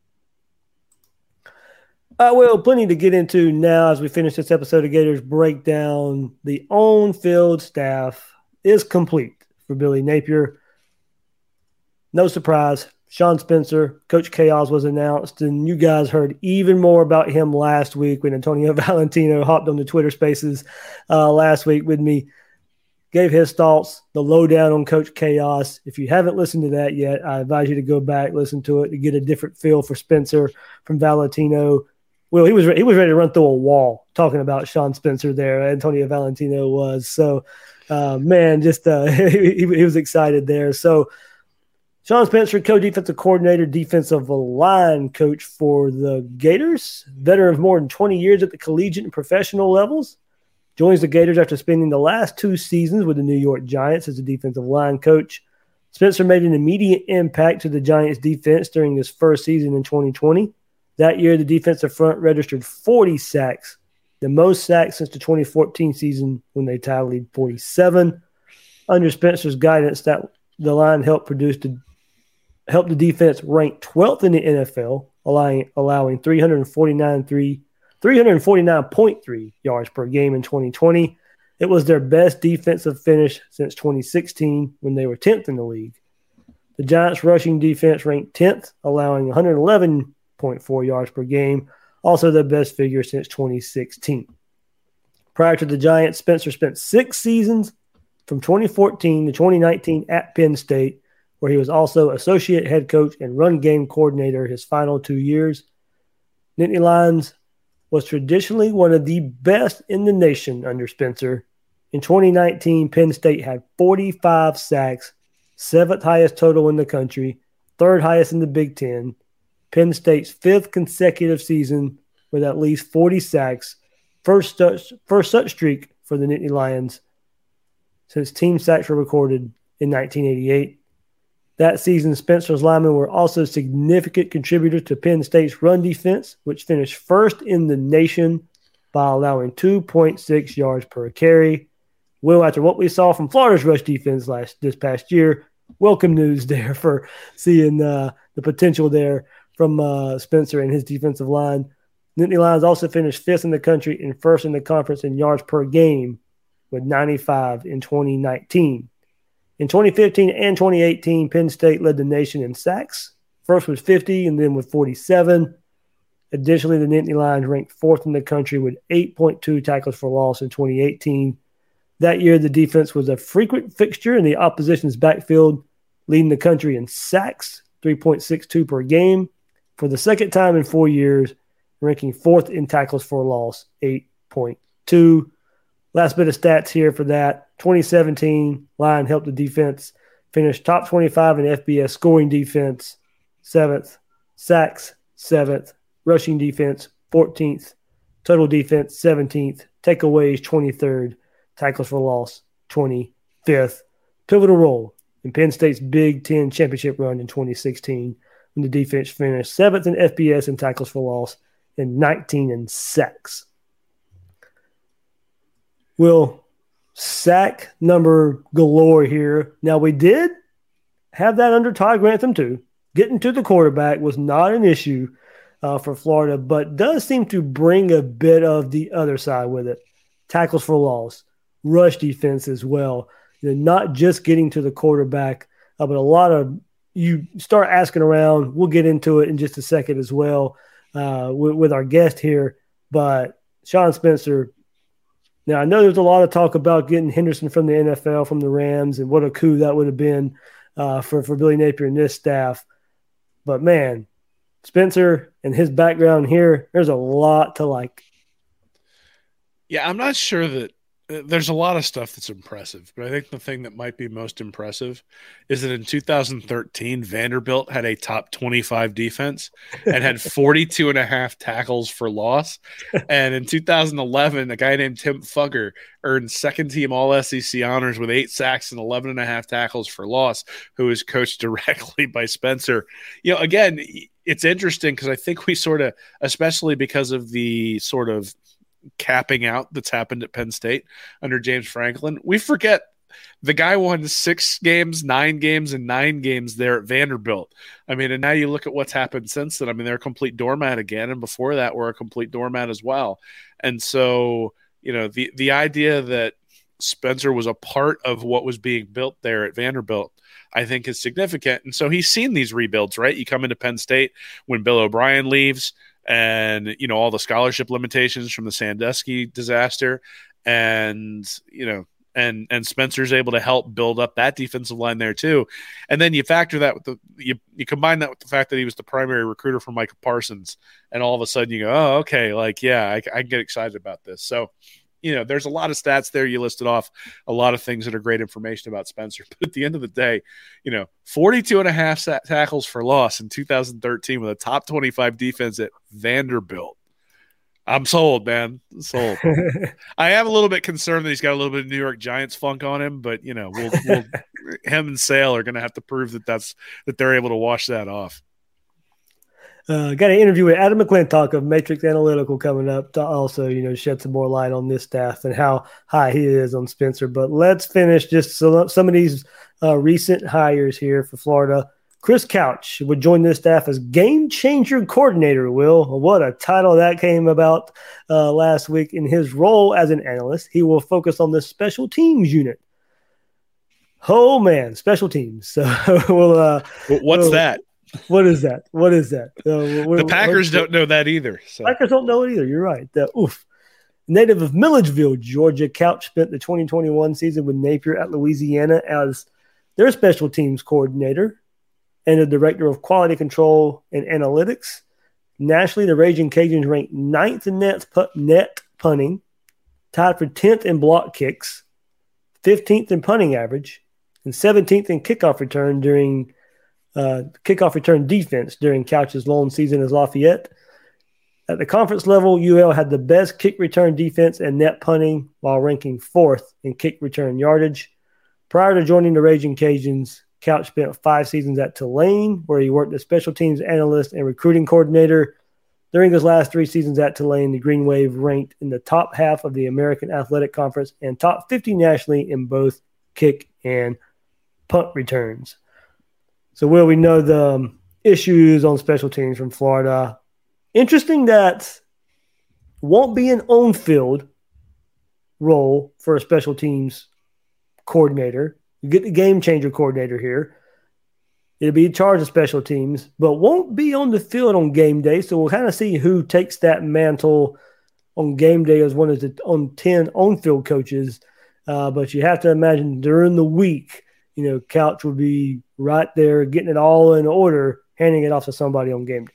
Uh, well, plenty to get into now as we finish this episode of Gators Breakdown. The on-field staff is complete for Billy Napier. No surprise, Sean Spencer, Coach Chaos was announced, and you guys heard even more about him last week when Antonio Valentino hopped on the Twitter Spaces uh, last week with me, gave his thoughts, the lowdown on Coach Chaos. If you haven't listened to that yet, I advise you to go back, listen to it, to get a different feel for Spencer from Valentino. Well, he was he was ready to run through a wall talking about Sean Spencer there. Antonio Valentino was. So, uh, man, just uh, he, he was excited there. So, Sean Spencer, co-defensive coordinator, defensive line coach for the Gators, veteran of more than twenty years at the collegiate and professional levels, joins the Gators after spending the last two seasons with the New York Giants as a defensive line coach. Spencer made an immediate impact to the Giants' defense during his first season in twenty twenty. That year, the defensive front registered forty sacks, the most sacks since the twenty fourteen season when they tallied forty-seven. Under Spencer's guidance, that the line helped produce the, helped the defense rank twelfth in the N F L, allowing allowing three forty-nine point three yards per game in twenty twenty. It was their best defensive finish since twenty sixteen when they were tenth in the league. The Giants' rushing defense ranked tenth, allowing one eleven point four yards per game, also their best figure since twenty sixteen. Prior to the Giants, Spencer spent six seasons from twenty fourteen to twenty nineteen at Penn State, where he was also associate head coach and run game coordinator his final two years. Nittany Lions was traditionally one of the best in the nation under Spencer. In twenty nineteen, Penn State had forty-five sacks, seventh highest total in the country, third highest in the Big Ten. Penn State's fifth consecutive season with at least forty sacks, first such, first such streak for the Nittany Lions since team sacks were recorded in nineteen eighty-eight. That season, Spencer's linemen were also significant contributors to Penn State's run defense, which finished first in the nation by allowing two point six yards per carry. Will, after what we saw from Florida's rush defense last this past year, welcome news there for seeing uh, the potential there from uh, Spencer and his defensive line. Nittany Lions also finished fifth in the country and first in the conference in yards per game with ninety-five in twenty nineteen. In twenty fifteen and twenty eighteen, Penn State led the nation in sacks. First with fifty and then with forty-seven. Additionally, the Nittany Lions ranked fourth in the country with eight point two tackles for loss in twenty eighteen. That year, the defense was a frequent fixture in the opposition's backfield, leading the country in sacks, three point six two per game, for the second time in four years, ranking fourth in tackles for loss, eight point two. Last bit of stats here for that. twenty seventeen, Lion helped the defense finish top twenty-five in F B S scoring defense, seventh, sacks, seventh, rushing defense, fourteenth, total defense, seventeenth, takeaways, twenty-third, tackles for loss, twenty-fifth. Pivotal role in Penn State's Big Ten championship run in twenty sixteen, when the defense finished seventh in F B S in tackles for loss and nineteenth in sacks. Will, sack number galore here. Now, we did have that under Todd Grantham too. Getting to the quarterback was not an issue uh, for Florida, but does seem to bring a bit of the other side with it. Tackles for loss, rush defense as well. You know, not just getting to the quarterback, uh, but a lot of you start asking around. We'll get into it in just a second as well uh, with, with our guest here. But Sean Spencer, now I know there's a lot of talk about getting Henderson from the N F L, from the Rams, and what a coup that would have been uh, for, for Billy Napier and this staff. But, man, Spencer and his background here, there's a lot to like. Yeah, I'm not sure that uh, there's a lot of stuff that's impressive, but I think the thing that might be most impressive is that in two thousand thirteen, Vanderbilt had a top twenty-five defense and had forty-two and a half tackles for loss. And in two thousand eleven, a guy named Tim Fugger earned second team all S E C honors with eight sacks and eleven and a half tackles for loss, who was coached directly by Spencer. You know, again, it's interesting because I think we sort of, especially because of the sort of capping out that's happened at Penn State under James Franklin, we forget the guy won six games, nine games, and nine games there at Vanderbilt. I mean, and now you look at what's happened since then. I mean, they're a complete doormat again, and before that, we're a complete doormat as well. And so, you know, the the idea that Spencer was a part of what was being built there at Vanderbilt, I think, is significant. And so he's seen these rebuilds, right? You come into Penn State when Bill O'Brien leaves, and, you know, all the scholarship limitations from the Sandusky disaster, and, you know, and and Spencer's able to help build up that defensive line there too. And then you factor that with the you, you combine that with the fact that he was the primary recruiter for Micah Parsons, and all of a sudden you go, oh, okay, like, yeah, I, I get excited about this. So, you know, there's a lot of stats there. You listed off a lot of things that are great information about Spencer. But at the end of the day, you know, forty-two and a half sa- tackles for loss in two thousand thirteen with a top twenty-five defense at Vanderbilt. I'm sold, man. I'm sold. I am a little bit concerned that he's got a little bit of New York Giants funk on him, but, you know, we'll, we'll him and Sale are going to have to prove that that's that they're able to wash that off. Uh, got an interview with Adam McClintock of Matrix Analytical coming up to also, you know, shed some more light on this staff and how high he is on Spencer. But let's finish just some, some of these uh, recent hires here for Florida. Chris Couch would join this staff as game changer coordinator. Will, what a title that came about uh, last week. In his role as an analyst, he will focus on the special teams unit. Oh man, special teams. So we'll. Uh, What's we'll, that? What is that? What is that? Uh, the Packers don't know that either. So. Packers don't know it either. You're right. The, oof. Native of Milledgeville, Georgia, Couch spent the twenty twenty-one season with Napier at Louisiana as their special teams coordinator and the director of quality control and analytics. Nationally, the Raging Cajuns ranked ninth in net, net punting, tied for tenth in block kicks, fifteenth in punting average, and seventeenth in kickoff return during uh, kickoff return defense during Couch's lone season as Lafayette. At the conference level, U L had the best kick return defense and net punting while ranking fourth in kick return yardage. Prior to joining the Raging Cajuns, Couch spent five seasons at Tulane, where he worked as special teams analyst and recruiting coordinator. During his last three seasons at Tulane, the Green Wave ranked in the top half of the American Athletic Conference and top fifty nationally in both kick and punt returns. So, Will, we know the um, issues on special teams from Florida. Interesting that won't be an on-field role for a special teams coordinator. You get the game changer coordinator here. It'll be in charge of special teams, but won't be on the field on game day. So we'll kind of see who takes that mantle on game day as one of the on ten on-field coaches. Uh, but you have to imagine during the week, you know, Couch will be right there getting it all in order, handing it off to somebody on game day.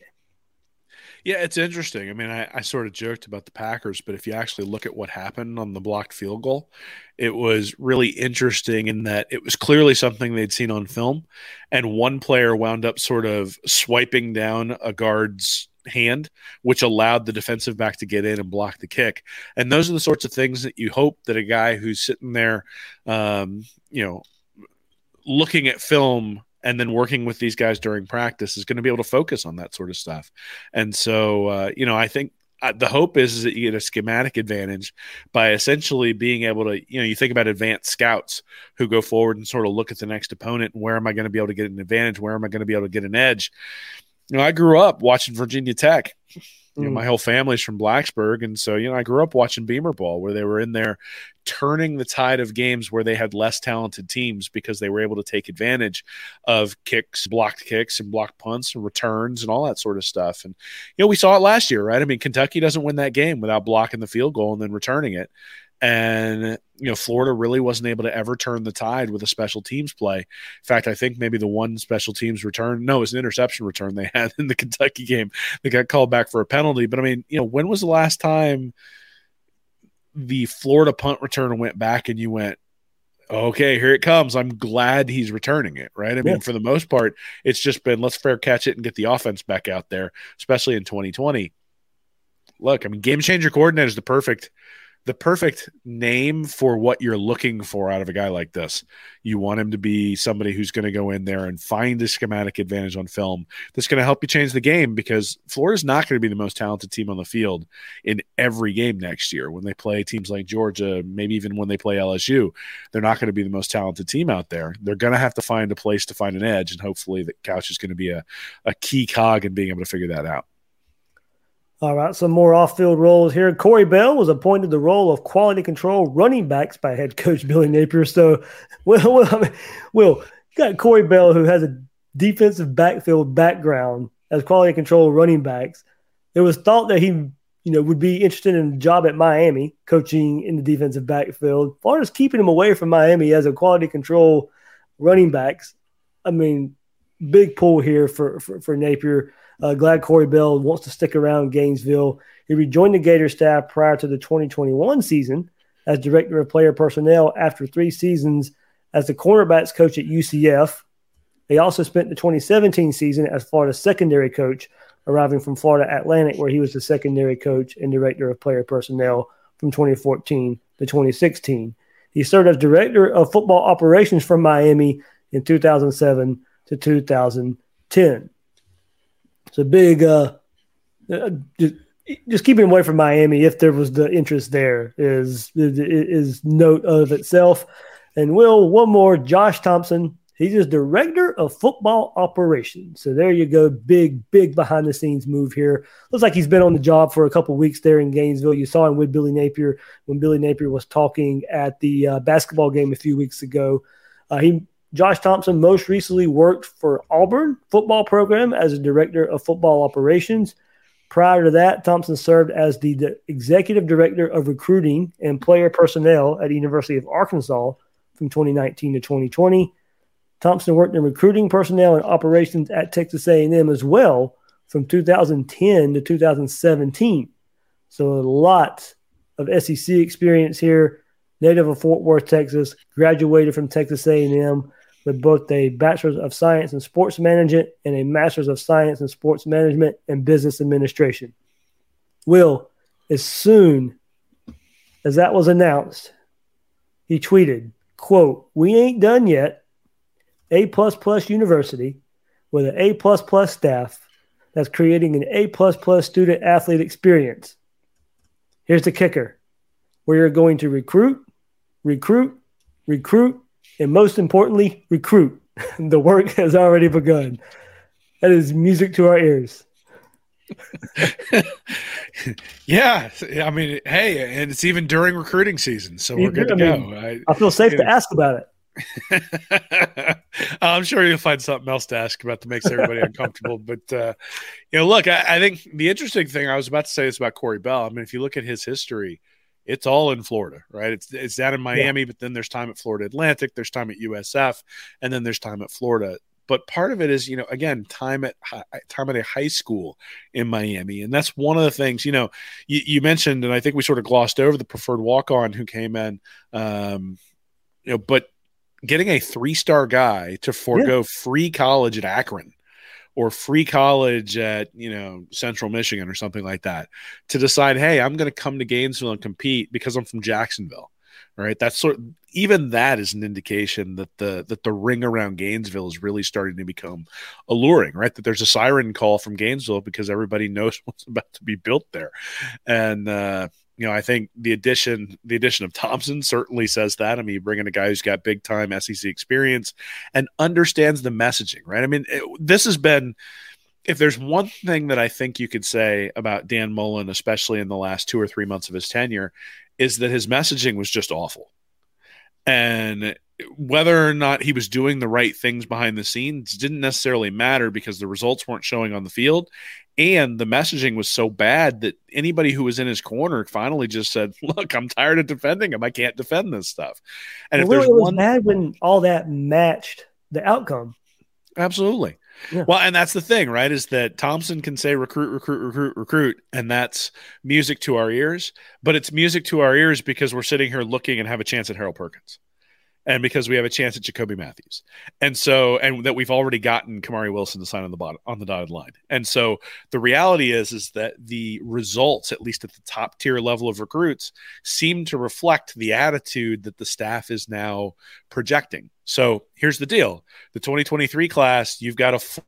Yeah, it's interesting. I mean, I, I sort of joked about the Packers, but if you actually look at what happened on the blocked field goal, it was really interesting in that it was clearly something they'd seen on film, and one player wound up sort of swiping down a guard's hand, which allowed the defensive back to get in and block the kick. And those are the sorts of things that you hope that a guy who's sitting there, um, you know, looking at film and then working with these guys during practice is going to be able to focus on that sort of stuff. And so, uh, you know, I think uh, the hope is, is that you get a schematic advantage by essentially being able to, you know, you think about advanced scouts who go forward and sort of look at the next opponent and where am I going to be able to get an advantage? Where am I going to be able to get an edge? You know, I grew up watching Virginia Tech. You know, my whole family's from Blacksburg. And so, you know, I grew up watching Beamer ball where they were in there turning the tide of games where they had less talented teams because they were able to take advantage of kicks, blocked kicks and blocked punts and returns and all that sort of stuff. And, you know, we saw it last year, right? I mean, Kentucky doesn't win that game without blocking the field goal and then returning it. And, you know, Florida really wasn't able to ever turn the tide with a special teams play. In fact, I think maybe the one special teams return, no, it was an interception return they had in the Kentucky game. They got called back for a penalty. But, I mean, you know, when was the last time the Florida punt return went back and you went, okay, here it comes. I'm glad he's returning it, right? I mean, yeah. For the most part, it's just been let's fair catch it and get the offense back out there, especially in twenty twenty. Look, I mean, game changer coordinator is the perfect – the perfect name for what you're looking for out of a guy like this. You want him to be somebody who's going to go in there and find a schematic advantage on film that's going to help you change the game, because Florida's not going to be the most talented team on the field in every game next year. When they play teams like Georgia, maybe even when they play L S U, they're not going to be the most talented team out there. They're going to have to find a place to find an edge, and hopefully that Couch is going to be a, a key cog in being able to figure that out. All right, some more off-field roles here. Corey Bell was appointed the role of quality control running backs by head coach Billy Napier. So, well, well, I mean, well, you got Corey Bell, who has a defensive backfield background as quality control running backs. It was thought that he, you know, would be interested in a job at Miami, coaching in the defensive backfield. Florida's keeping him away from Miami as a quality control running backs. I mean, big pull here for for, for Napier. Uh, glad Corey Bell wants to stick around Gainesville. He rejoined the Gator staff prior to the twenty twenty-one season as director of player personnel after three seasons as the cornerbacks coach at U C F. He also spent the twenty seventeen season as Florida's secondary coach, arriving from Florida Atlantic, where he was the secondary coach and director of player personnel from twenty fourteen to twenty sixteen. He served as director of football operations for Miami in two thousand seven to two thousand ten. It's a big uh, uh, just, just keeping away from Miami, if there was the interest there, is, is, is note of itself. And Will, one more, Josh Thompson. He's just director of football operations. So there you go. Big, big behind-the-scenes move here. Looks like he's been on the job for a couple weeks there in Gainesville. You saw him with Billy Napier when Billy Napier was talking at the uh, basketball game a few weeks ago. Uh, he Josh Thompson most recently worked for Auburn football program as a director of football operations. Prior to that, Thompson served as the, the executive director of recruiting and player personnel at the University of Arkansas from twenty nineteen to twenty twenty. Thompson worked in recruiting personnel and operations at Texas A and M as well from two thousand ten to two thousand seventeen. So a lot of S E C experience here. Native of Fort Worth, Texas, graduated from Texas A and M with both a Bachelor's of Science in Sports Management and a Master's of Science in Sports Management and Business Administration. Will, as soon as that was announced, he tweeted, quote, "We ain't done yet. A plus plus university with an A plus plus staff that's creating an A plus plus student athlete experience. Here's the kicker. We are going to recruit, recruit, recruit, and most importantly, recruit. The work has already begun." That is music to our ears. Yeah, I mean, hey, and it's even during recruiting season, so we're good to I mean, go. I, I feel safe to know. ask about it. I'm sure you'll find something else to ask about that makes everybody uncomfortable. But, uh, you know, look, I, I think the interesting thing I was about to say is about Corey Bell. I mean, if you look at his history, it's all in Florida, right? It's it's down in Miami, yeah. But then there's time at Florida Atlantic, there's time at U S F, and then there's time at Florida. But part of it is, you know, again, time at time at a high school in Miami. And that's one of the things, you know, you, you mentioned, and I think we sort of glossed over the preferred walk-on who came in, um, you know, but getting a three-star guy to forego yeah. free college at Akron or free college at, you know, Central Michigan or something like that to decide, hey, I'm going to come to Gainesville and compete because I'm from Jacksonville, right? That's sort of, even that is an indication that the that the ring around Gainesville is really starting to become alluring, right? That there's a siren call from Gainesville because everybody knows what's about to be built there. And, uh, you know, I think the addition the addition of Thompson certainly says that. I mean, you bring in a guy who's got big time S E C experience and understands the messaging, right? I mean, it, this has been, if there's one thing that I think you could say about Dan Mullen, especially in the last two or three months of his tenure, is that his messaging was just awful. And whether or not he was doing the right things behind the scenes didn't necessarily matter because the results weren't showing on the field. And the messaging was so bad that anybody who was in his corner finally just said, look, I'm tired of defending him. I can't defend this stuff. And well, if there's it was one bad when all that matched the outcome. Absolutely. Yeah. Well, and that's the thing, right, is that Thompson can say recruit, recruit, recruit, recruit, and that's music to our ears. But it's music to our ears because we're sitting here looking and have a chance at Harold Perkins. And because we have a chance at Jacoby Matthews. And so, and that we've already gotten Kamari Wilson to sign on the bottom, on the dotted line. And so the reality is, is that the results, at least at the top tier level of recruits, seem to reflect the attitude that the staff is now projecting. So here's the deal. The twenty twenty-three class, you've got a f-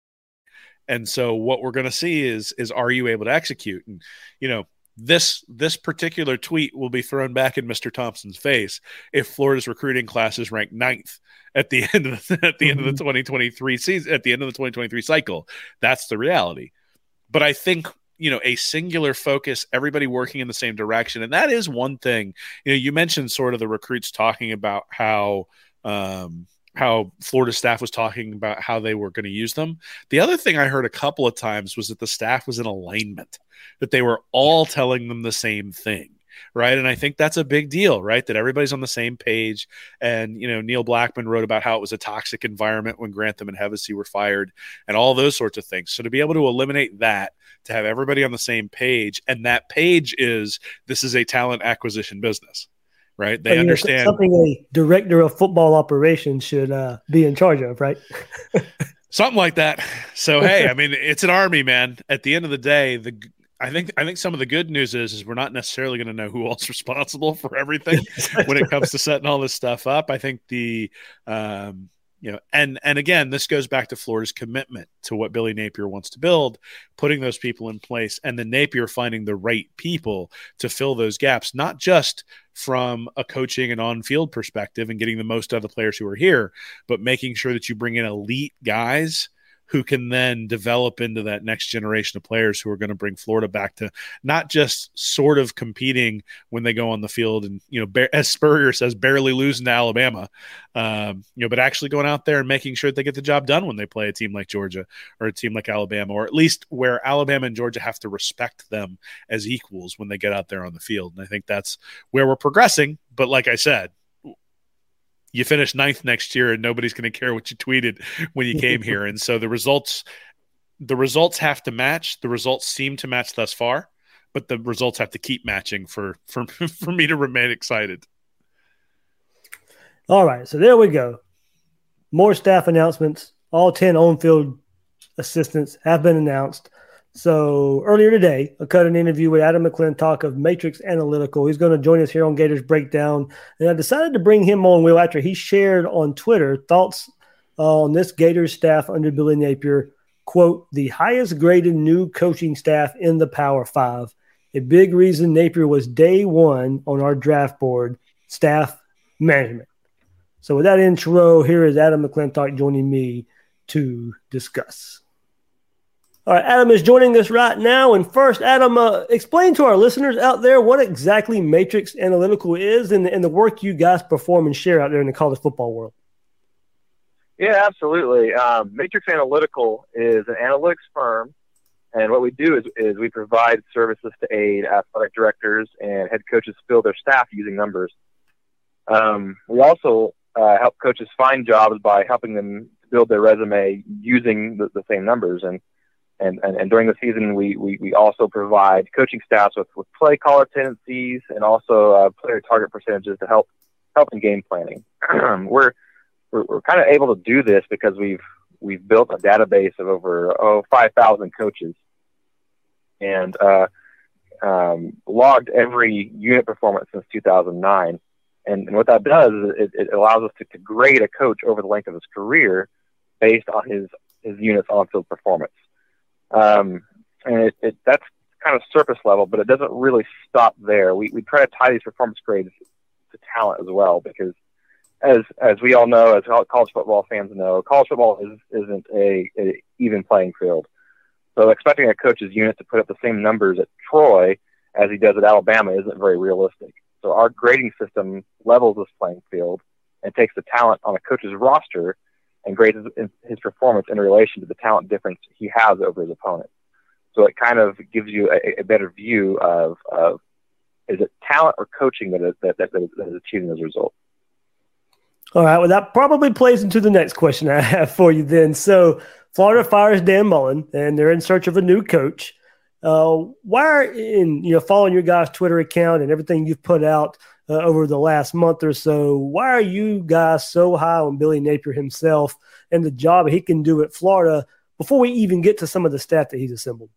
and so what we're going to see is, is are you able to execute? And, you know, This this particular tweet will be thrown back in Mister Thompson's face if Florida's recruiting class is ranked ninth at the end of the, at the mm-hmm. end of the twenty twenty-three season, at the end of the twenty twenty-three cycle. That's the reality. But I think, you know, a singular focus, everybody working in the same direction, and that is one thing. You know, you mentioned sort of the recruits talking about how um, how Florida staff was talking about how they were going to use them. The other thing I heard a couple of times was that the staff was in alignment, that they were all telling them the same thing, right? And I think that's a big deal, right? That everybody's on the same page. And, you know, Neil Blackman wrote about how it was a toxic environment when Grantham and Hevesy were fired and all those sorts of things. So to be able to eliminate that, to have everybody on the same page, and that page is, this is a talent acquisition business. Right. They I mean, understand something a director of football operations should uh, be in charge of, right? Something like that. So, hey, I mean, it's an army, man. At the end of the day, the I think I think some of the good news is, is we're not necessarily going to know who else is responsible for everything when it comes to setting all this stuff up. I think the um, you know, and and again, this goes back to Florida's commitment to what Billy Napier wants to build, putting those people in place, and then Napier finding the right people to fill those gaps, not just from a coaching and on-field perspective and getting the most out of the players who are here, but making sure that you bring in elite guys who can then develop into that next generation of players who are going to bring Florida back to not just sort of competing when they go on the field and, you know, as Spurrier says, barely losing to Alabama, um, you know, but actually going out there and making sure that they get the job done when they play a team like Georgia or a team like Alabama, or at least where Alabama and Georgia have to respect them as equals when they get out there on the field. And I think that's where we're progressing. But like I said, you finish ninth next year and nobody's going to care what you tweeted when you came here. And so the results, the results have to match. The results seem to match thus far, but the results have to keep matching for, for, for me to remain excited. All right. So there we go. More staff announcements. All ten on-field assistants have been announced. So earlier today, I cut an interview with Adam McClintock of Matrix Analytical. He's going to join us here on Gators Breakdown. And I decided to bring him on, Will, after he shared on Twitter thoughts uh, on this Gators staff under Billy Napier. Quote, the highest graded new coaching staff in the Power Five. A big reason Napier was day one on our draft board, staff management. So with that intro, here is Adam McClintock joining me to discuss. All right, Adam is joining us right now. And first, Adam, uh, explain to our listeners out there what exactly Matrix Analytical is and, and the work you guys perform and share out there in the college football world. Yeah, absolutely. Um, Matrix Analytical is an analytics firm, and what we do is, is we provide services to aid athletic directors and head coaches fill their staff using numbers. Um, we also uh, help coaches find jobs by helping them build their resume using the, the same numbers. And And, and, and during the season, we, we, we also provide coaching staffs with, with play caller tendencies and also uh, player target percentages to help help in game planning. we're, we're we're kind of able to do this because we've we've built a database of over oh five thousand coaches and uh, um, logged every unit performance since two thousand nine. And, and what that does is it, it allows us to, to grade a coach over the length of his career based on his his units on field performance. Um, and it, it, that's kind of surface level, but it doesn't really stop there. We, we try to tie these performance grades to talent as well, because as, as we all know, as college football fans know, college football is, isn't a, a even playing field. So expecting a coach's unit to put up the same numbers at Troy as he does at Alabama isn't very realistic. So our grading system levels this playing field and takes the talent on a coach's roster and grades his, his performance in relation to the talent difference he has over his opponent. So it kind of gives you a, a better view of, of is it talent or coaching that is, that, that, that is achieving those results. All right, well, that probably plays into the next question I have for you then. So Florida fires Dan Mullen, and they're in search of a new coach. Uh, why are, in, you know, following your guys' Twitter account and everything you've put out Uh, over the last month or so, why are you guys so high on Billy Napier himself and the job he can do at Florida before we even get to some of the staff that he's assembled?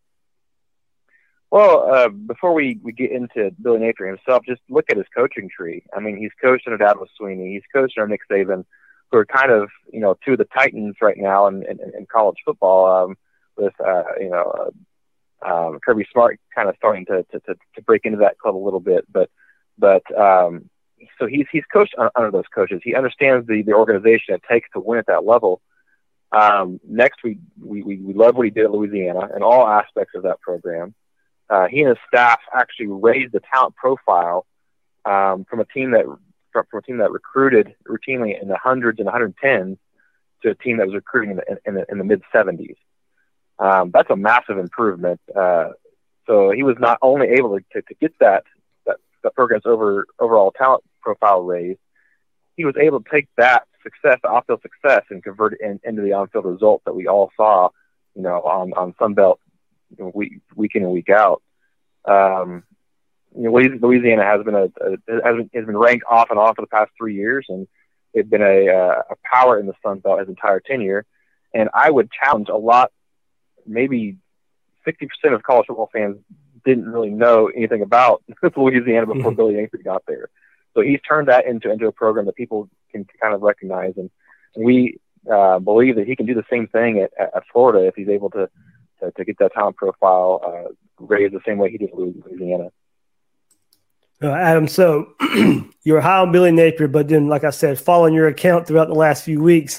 Well, uh, before we, we get into Billy Napier himself, just look at his coaching tree. I mean, he's coached under Dabo Swinney. He's coached under Nick Saban, who are kind of, you know, two of the titans right now in, in, in college football um, with, uh, you know, uh, um, Kirby Smart kind of starting to, to, to, to break into that club a little bit. But But um, so he's he's coached under those coaches. He understands the, the organization it takes to win at that level. Um, next, we, we we love what he did at Louisiana and all aspects of that program. Uh, he and his staff actually raised the talent profile um, from a team that from, from a team that recruited routinely in the hundreds and one tens to a team that was recruiting in the in the, in the mid seventies. Um, that's a massive improvement. Uh, so he was not only able to, to, to get that. the program's over overall talent profile raised, he was able to take that success, off-field success, and convert it in, into the on-field results that we all saw, you know, on, on Sunbelt, you know, week, week in and week out. Um, you know, Louisiana has been a, a has, been, has been ranked off and on for the past three years, and they've been a, a power in the Sunbelt his entire tenure. And I would challenge a lot, maybe sixty percent of college football fans didn't really know anything about Louisiana before mm-hmm. Billy Napier got there. So he's turned that into, into a program that people can kind of recognize. And we uh, believe that he can do the same thing at, at Florida if he's able to, to, to get that talent profile uh, raised the same way he did at Louisiana. Uh, Adam, so you're high on Billy Napier, but then, like I said, following your account throughout the last few weeks,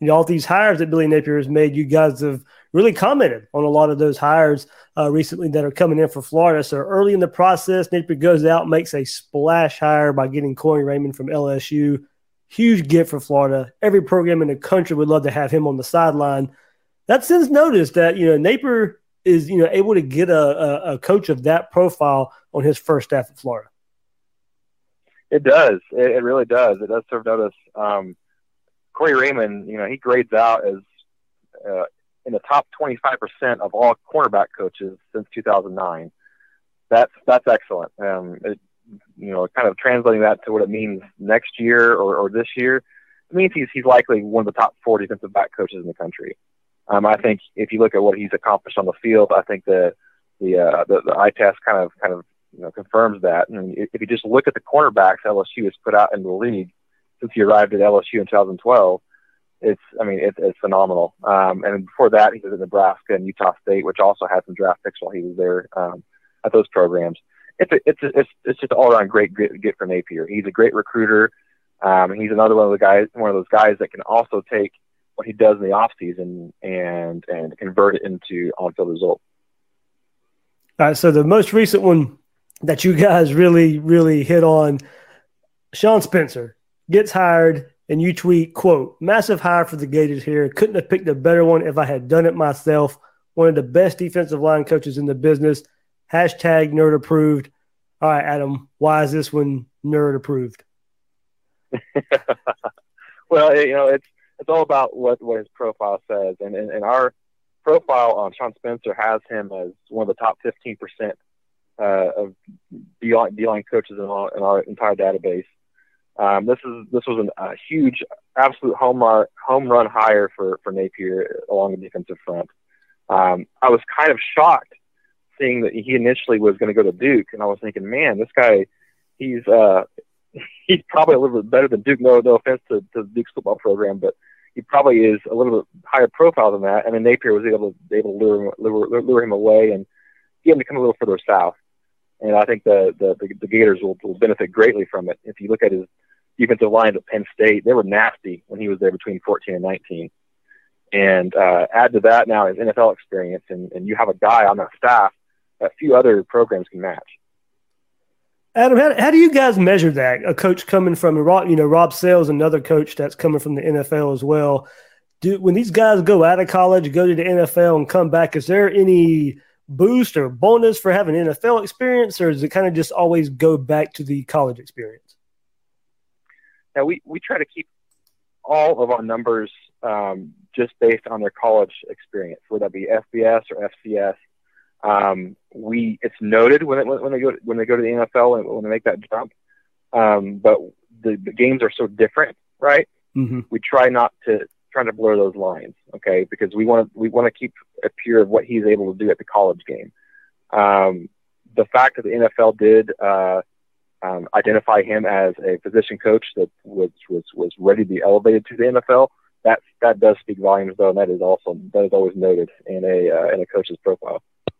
you know, all these hires that Billy Napier has made, you guys have really commented on a lot of those hires uh, recently that are coming in for Florida. So early in the process, Napier goes out, makes a splash hire by getting Corey Raymond from L S U. Huge get for Florida. Every program in the country would love to have him on the sideline. That sends notice that, you know, Napier is, you know, able to get a, a, a coach of that profile on his first staff at Florida. It does. It, it really does. It does serve notice. Um, Corey Raymond, you know, he grades out as uh, in the top twenty-five percent of all cornerback coaches since two thousand nine. That's that's excellent. Um, it, you know, kind of translating that to what it means next year or, or this year, it means he's he's likely one of the top four defensive back coaches in the country. Um, I think if you look at what he's accomplished on the field, I think the the uh, the, the eye test kind of kind of you know confirms that. And if you just look at the cornerbacks L S U has put out in the league since he arrived at L S U in two thousand twelve, it's I mean it, it's phenomenal. Um, and before that, he was at Nebraska and Utah State, which also had some draft picks while he was there um, at those programs. It's a, it's a, it's it's just all around great get, get for Napier. He's a great recruiter. Um, he's another one of the guys, one of those guys that can also take what he does in the off season and and convert it into on-field results. All right, so the most recent one that you guys really, really hit on, Sean Spencer gets hired, and you tweet, quote, "Massive hire for the Gators here. Couldn't have picked a better one if I had done it myself. One of the best defensive line coaches in the business. Hashtag nerd approved." All right, Adam, why is this one nerd approved? Well, you know, it's it's all about what, what his profile says. And, and, and our profile on Sean Spencer has him as one of the top fifteen percent uh, of D-line, D-line coaches in our, in our entire database. Um, this is this was an, a huge, absolute home run, home run hire for, for Napier along the defensive front. Um, I was kind of shocked seeing that he initially was going to go to Duke, and I was thinking, man, this guy, he's uh, he's probably a little bit better than Duke. No, no offense to, to Duke's football program, but he probably is a little bit higher profile than that. And then Napier was able to able to lure him, lure, lure him away and get him to come a little further south. And I think the the, the, the Gators will, will benefit greatly from it. If you look at his defensive lines at Penn State, they were nasty when he was there between fourteen and nineteen. And uh, add to that now his N F L experience, and, and you have a guy on that staff that few other programs can match. Adam, how, how do you guys measure that? A coach coming from, you know, Rob Sales, another coach that's coming from the N F L as well. Do when these guys go out of college, go to the N F L and come back, is there any boost or bonus for having N F L experience, or does it kind of just always go back to the college experience? Now, we, we try to keep all of our numbers um, just based on their college experience, whether that be F B S or F C S. Um, we it's noted when it, when they go when they go to the N F L and when they make that jump, um, but the, the games are so different, right? Mm-hmm. We try not to try to blur those lines, okay? Because we want to we want to keep a pure of what he's able to do at the college game. Um, the fact that the N F L did uh, um, identify him as a position coach that was was was ready to be elevated to the N F L, that that does speak volumes, though, and that is also that is always noted in a uh, in a coach's profile.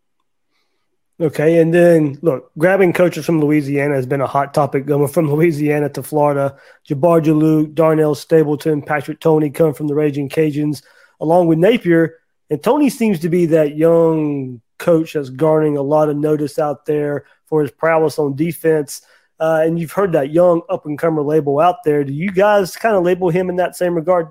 Okay, and then, look, grabbing coaches from Louisiana has been a hot topic going from Louisiana to Florida. Jabbar Jalouk, Darnell Stapleton, Patrick Toney come from the Raging Cajuns, along with Napier. And Toney seems to be that young coach that's garnering a lot of notice out there for his prowess on defense. Uh, and you've heard that young up-and-comer label out there. Do you guys kind of label him in that same regard?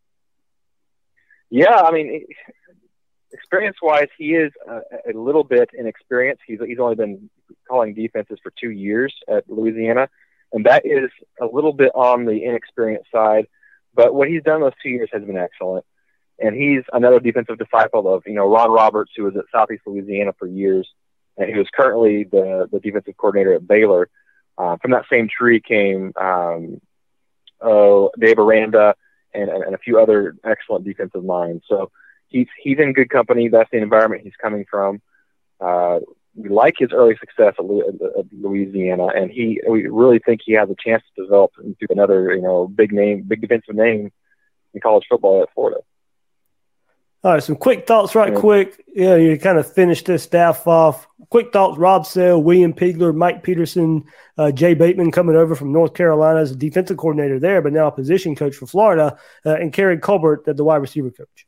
Yeah, I mean – experience-wise, he is a, a little bit inexperienced. He's he's only been calling defenses for two years at Louisiana, and that is a little bit on the inexperienced side. But what he's done those two years has been excellent. And he's another defensive disciple of, you know, Ron Roberts, who was at Southeast Louisiana for years, and he was currently the, the defensive coordinator at Baylor. Uh, from that same tree came um, oh, Dave Aranda and, and a few other excellent defensive minds. So He's he's in good company. That's the environment he's coming from. Uh, we like his early success at, at Louisiana, and he we really think he has a chance to develop into another, you know, big name, big defensive name in college football at Florida. All right, some quick thoughts, right? Yeah. Quick, yeah, you kind of finish this staff off. quick thoughts: Rob Sale, William Pigler, Mike Peterson, uh, Jay Bateman coming over from North Carolina as a defensive coordinator there, but now a position coach for Florida, uh, and Kerry Colbert, the wide receiver coach.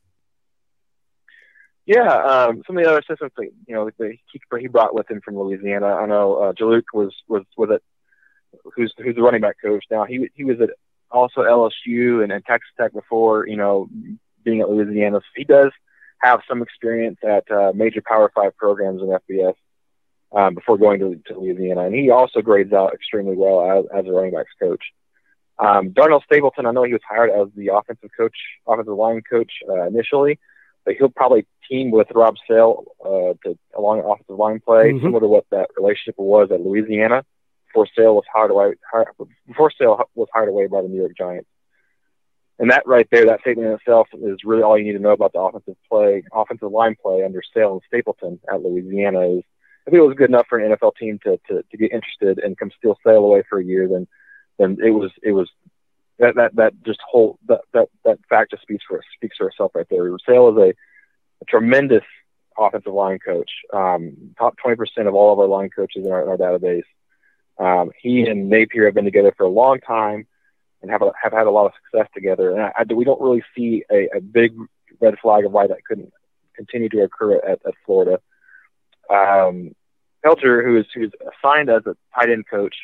Yeah, um, some of the other assistants, that, you know, the keeper he brought with him from Louisiana. I know uh, Jaluk was was with it, who's who's the running back coach now. He he was at also L S U and, and Texas Tech before, you know, being at Louisiana. So he does have some experience at uh, major Power Five programs in F B S um, before going to, to Louisiana, and he also grades out extremely well as, as a running backs coach. Um, Darnell Stapleton, I know he was hired as the offensive coach, offensive line coach uh, initially, but he'll probably team with Rob Sale uh, to, along offensive line play, mm-hmm. similar to what that relationship was at Louisiana before Sale was hired away. Hired, before Sale was hired away by the New York Giants. And that right there, that statement in itself is really all you need to know about the offensive play, offensive line play under Sale and Stapleton at Louisiana. Is if it was good enough for an N F L team to to, to get interested and come steal Sale away for a year, then then it was it was that that that just whole that that that fact just speaks for speaks for itself right there. Sale is a, a tremendous offensive line coach, um, top twenty percent of all of our line coaches in our, in our database. Um, he and Napier have been together for a long time and have a, have had a lot of success together. And I, I, we don't really see a, a big red flag of why that couldn't continue to occur at, at Florida. Um, Pelter, who is who's assigned as a tight end coach,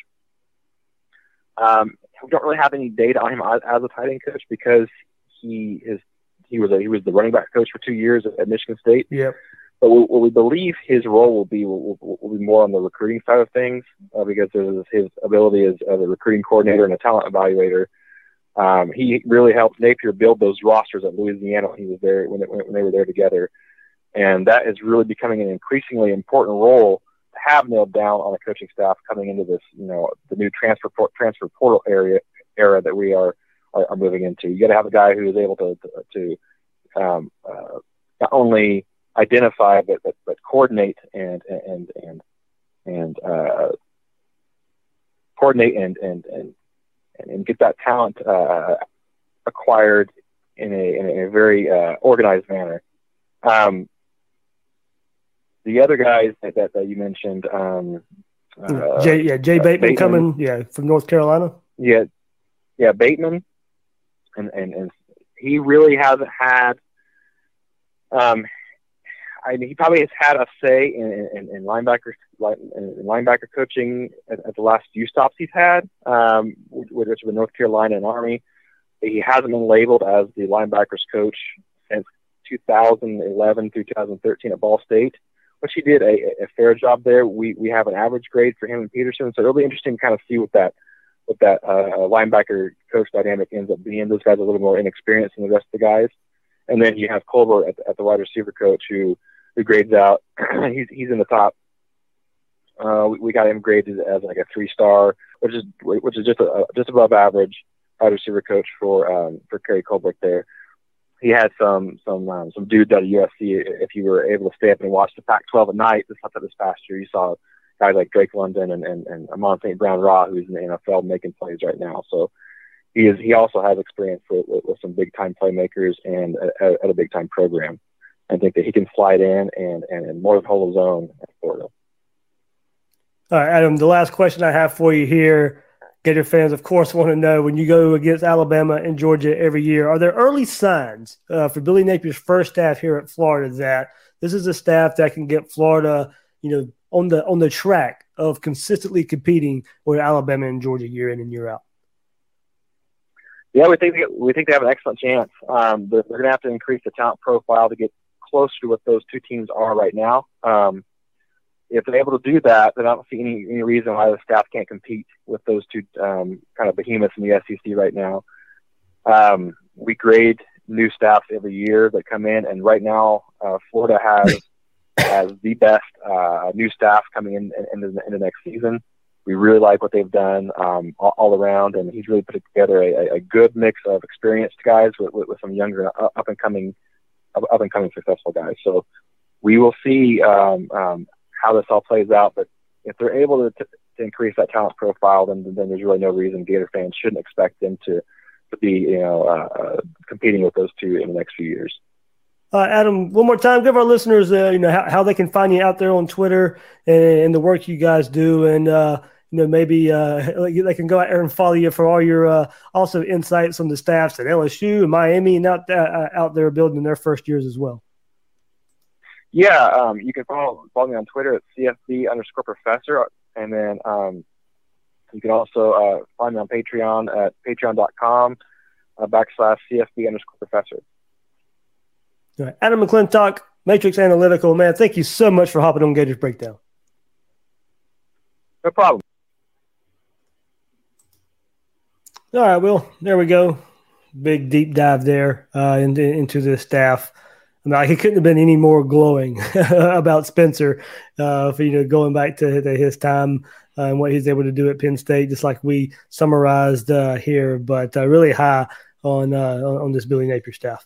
um, we don't really have any data on him as, as a tight end coach because he is he was a, he was the running back coach for two years at, at Michigan State. Yep. But what we believe his role will be will, will, will be more on the recruiting side of things uh, because of his ability as, as a recruiting coordinator and a talent evaluator. Um, he really helped Napier build those rosters at Louisiana when he was there when, it, when they were there together, and that is really becoming an increasingly important role to have nailed down on a coaching staff coming into this, you know, the new transfer transfer portal area era that we are are, are moving into. You got to have a guy who is able to to, to um, uh, not only identify, but, but, but coordinate and, and, and, and, uh, coordinate and, and, and, and get that talent, uh, acquired in a, in a very, uh, organized manner. Um, the other guys that, that, that you mentioned, um, uh, Jay, yeah, Jay Bateman, uh, Bateman coming, yeah, from North Carolina. Yeah. Yeah. Bateman. And, and, and he really hasn't had, um, I mean, he probably has had a say in, in, in linebacker in linebacker coaching at, at the last few stops he's had, um, which were North Carolina and Army. He hasn't been labeled as the linebackers coach since two thousand eleven through two thousand thirteen at Ball State, which he did a, a fair job there. We we have an average grade for him and Peterson, so it'll be interesting to kind of see what that what that uh, linebacker coach dynamic ends up being. Those guys are a little more inexperienced than the rest of the guys, and then you have Colbert at, at the wide receiver coach who. who grades out. he's he's in the top. Uh, we, we got him graded as like a three star, which is which is just a, just above average wide receiver coach for um, for Kerry Colbert there. He had some some um, some dudes out of U S C. If you were able to stay up and watch the Pac twelve at night, this this past year, you saw guys like Drake London and and, and Amon Saint Brown Raw, who's in the N F L making plays right now. So he is he also has experience with, with, with some big time playmakers and at, at a big time program. I think that he can slide in and, and, and more than hold his own at Florida. All right, Adam, the last question I have for you here, Gator fans, of course, want to know when you go against Alabama and Georgia every year, are there early signs uh, for Billy Napier's first staff here at Florida that this is a staff that can get Florida, you know, on the on the track of consistently competing with Alabama and Georgia year in and year out? Yeah, we think we think they have an excellent chance. Um, they're they're going to have to increase the talent profile to get closer to what those two teams are right now. Um, if they're able to do that, then I don't see any, any reason why the staff can't compete with those two um, kind of behemoths in the S E C right now. Um, we grade new staffs every year that come in, and right now uh, Florida has has the best uh, new staff coming in in, in, the, in the next season. We really like what they've done um, all, all around, and he's really put together a, a good mix of experienced guys with, with, with some younger up and coming up and coming successful guys. So we will see um, um, how this all plays out. But if they're able to, to, to increase that talent profile, then then there's really no reason Gator fans shouldn't expect them to to be you know uh, uh, competing with those two in the next few years. Uh, Adam, one more time, give our listeners, uh, you know, how, how they can find you out there on Twitter and, and the work you guys do, and uh, you know, maybe uh, they can go out there and follow you for all your uh, also insights on the staffs at L S U and Miami, and out uh, out there building their first years as well. Yeah, um, you can follow follow me on Twitter at C F B underscore professor, and then um, you can also uh, find me on Patreon at patreon dot com uh, backslash C F B underscore professor. All right. Adam McClintock, Matrix Analytical, man, thank you so much for hopping on Gators Breakdown. No problem. All right, well, there we go. Big deep dive there uh, into, into the staff. I mean, he couldn't have been any more glowing about Spencer, uh, for, you know, going back to, to his time uh, and what he's able to do at Penn State, just like we summarized uh, here, but uh, really high on, uh, on on this Billy Napier staff.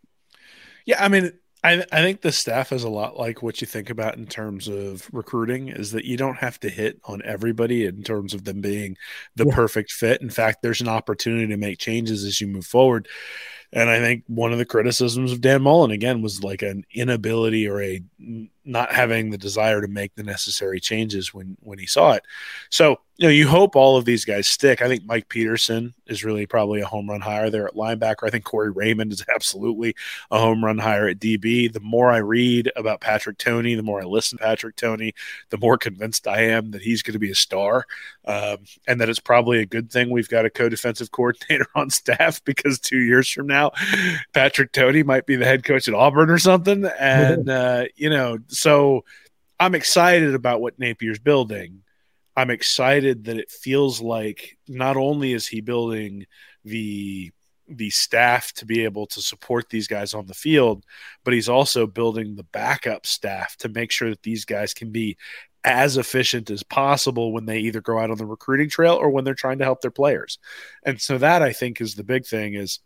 Yeah, I mean, I I think the staff is a lot like what you think about in terms of recruiting, is that you don't have to hit on everybody in terms of them being the yeah. perfect fit. In fact, there's an opportunity to make changes as you move forward. And I think one of the criticisms of Dan Mullen, again, was like an inability or a not having the desire to make the necessary changes when, when he saw it. So, you know, you hope all of these guys stick. I think Mike Peterson is really probably a home run hire there at linebacker. I think Corey Raymond is absolutely a home run hire at D B. The more I read about Patrick Toney, the more I listen to Patrick Toney, the more convinced I am that he's going to be a star, um, and that it's probably a good thing we've got a co-defensive coordinator on staff, because two years from now, Patrick Toney might be the head coach at Auburn or something. And, uh, you know, so I'm excited about what Napier's building. I'm excited that it feels like not only is he building the the staff to be able to support these guys on the field, but he's also building the backup staff to make sure that these guys can be as efficient as possible when they either go out on the recruiting trail or when they're trying to help their players. And so that, I think, is the big thing, is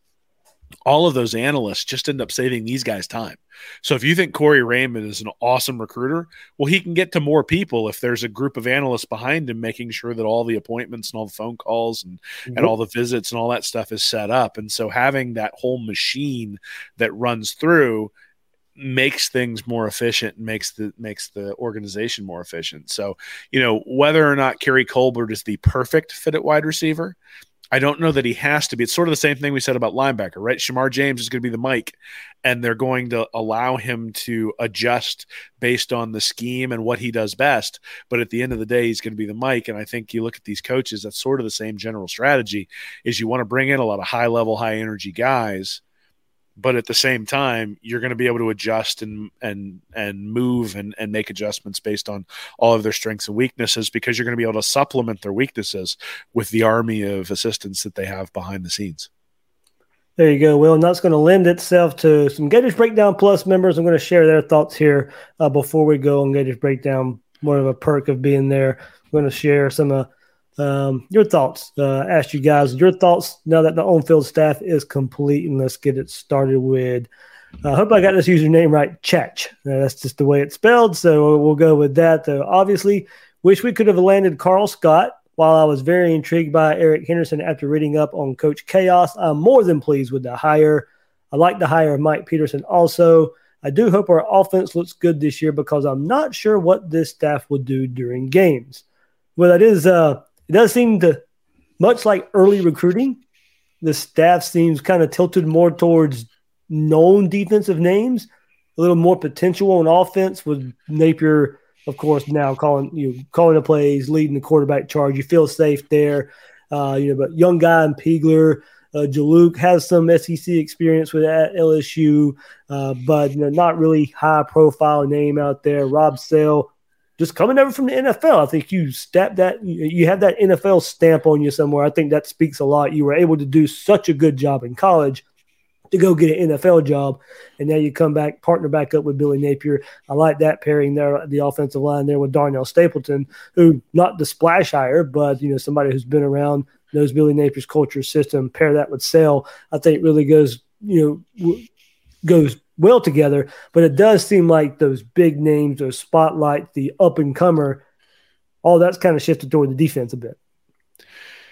all of those analysts just end up saving these guys time. So if you think Corey Raymond is an awesome recruiter, well, he can get to more people if there's a group of analysts behind him making sure that all the appointments and all the phone calls and, mm-hmm. and all the visits and all that stuff is set up. And so having that whole machine that runs through makes things more efficient and makes the makes the organization more efficient. So, you know, whether or not Kerry Colbert is the perfect fit at wide receiver, I don't know that he has to be. It's sort of the same thing we said about linebacker, right? Shamar James is going to be the Mike, and they're going to allow him to adjust based on the scheme and what he does best. But at the end of the day, he's going to be the Mike. And I think you look at these coaches, that's sort of the same general strategy, is you want to bring in a lot of high-level, high-energy guys, but at the same time, you're going to be able to adjust and and and move and, and make adjustments based on all of their strengths and weaknesses, because you're going to be able to supplement their weaknesses with the army of assistants that they have behind the scenes. There you go, Will. And that's going to lend itself to some Gators Breakdown Plus members. I'm going to share their thoughts here uh, before we go on Gators Breakdown. More of a perk of being there. I'm going to share some of uh, um, your thoughts. Uh, ask you guys your thoughts now that the on-field staff is complete, and let's get it started with. I uh, hope I got this username right, Chach. Uh, that's just the way it's spelled, so we'll go with that. Uh, obviously, wish we could have landed Carl Scott. While I was very intrigued by Eric Henderson after reading up on Coach Chaos, I'm more than pleased with the hire. I like the hire of Mike Peterson also. I do hope our offense looks good this year, because I'm not sure what this staff will do during games. Well, it is. Uh, it does seem to, much like early recruiting, the staff seems kind of tilted more towards known defensive names, a little more potential on offense, with Napier, of course, now calling you know, calling the plays, leading the quarterback charge. You feel safe there, uh, you know. But young guy in Peagler, uh, Jaluk has some S E C experience with at L S U, uh, but you know, not really high profile name out there. Rob Sale, just coming over from the N F L. I think you stamp that, you have that N F L stamp on you somewhere. I think that speaks a lot. You were able to do such a good job in college to go get an N F L job, and now you come back, partner back up with Billy Napier. I like that pairing there, the offensive line there with Darnell Stapleton, who not the splash hire, but you know, somebody who's been around, knows Billy Napier's culture system. Pair that with Sale, I think really goes, you know, goes well together. But it does seem like those big names, those spotlight, the up and comer, all that's kind of shifted toward the defense a bit.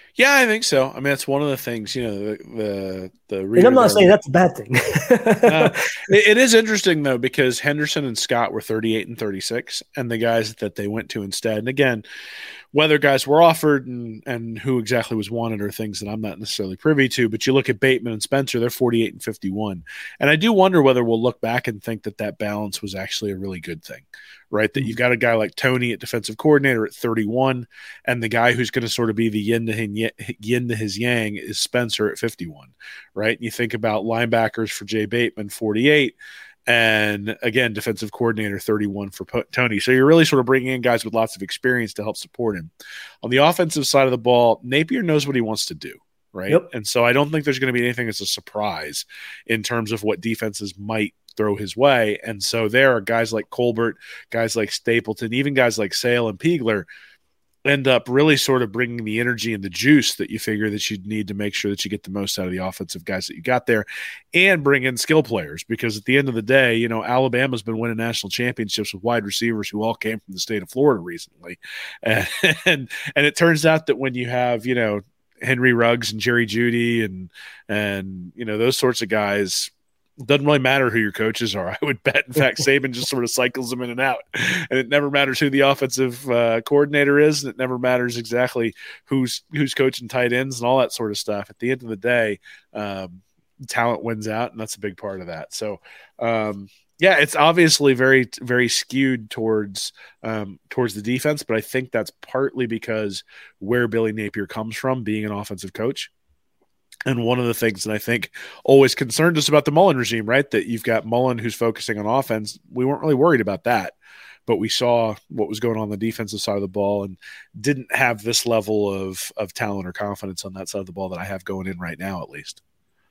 Yeah, I think so. I mean, that's one of the things, you know, the the, the And I'm not saying that's a bad thing. uh, it, it is interesting though, because Henderson and Scott were thirty-eight and thirty-six, and the guys that they went to instead. And again, whether guys were offered and, and who exactly was wanted are things that I'm not necessarily privy to, but you look at Bateman and Spencer, they're forty-eight and fifty-one. And I do wonder whether we'll look back and think that that balance was actually a really good thing, right? That you've got a guy like Tony at defensive coordinator at thirty-one, and the guy who's going to sort of be the yin to his, yin to his yang is Spencer at fifty-one, right? And you think about linebackers for Jay Bateman, forty-eight, and again, defensive coordinator thirty-one for Tony. So you're really sort of bringing in guys with lots of experience to help support him. On the offensive side of the ball, Napier knows what he wants to do, right? Yep. And so I don't think there's going to be anything that's a surprise in terms of what defenses might throw his way. And so there are guys like Colbert, guys like Stapleton, even guys like Sale and Peagler end up really sort of bringing the energy and the juice that you figure that you'd need to make sure that you get the most out of the offensive guys that you got there, and bring in skill players, because at the end of the day, you know, Alabama's been winning national championships with wide receivers who all came from the state of Florida recently. And, and, and it turns out that when you have, you know, Henry Ruggs and Jerry Jeudy and, and, you know, those sorts of guys, it doesn't really matter who your coaches are. I would bet, in fact, Saban just sort of cycles them in and out. And it never matters who the offensive uh, coordinator is, and it never matters exactly who's who's coaching tight ends and all that sort of stuff. At the end of the day, um, talent wins out, and that's a big part of that. So, um, yeah, it's obviously very, very skewed towards um, towards the defense, but I think that's partly because where Billy Napier comes from, being an offensive coach. And one of the things that I think always concerned us about the Mullen regime, right, that you've got Mullen who's focusing on offense. We weren't really worried about that, but we saw what was going on, on the defensive side of the ball and didn't have this level of, of talent or confidence on that side of the ball that I have going in right now, at least.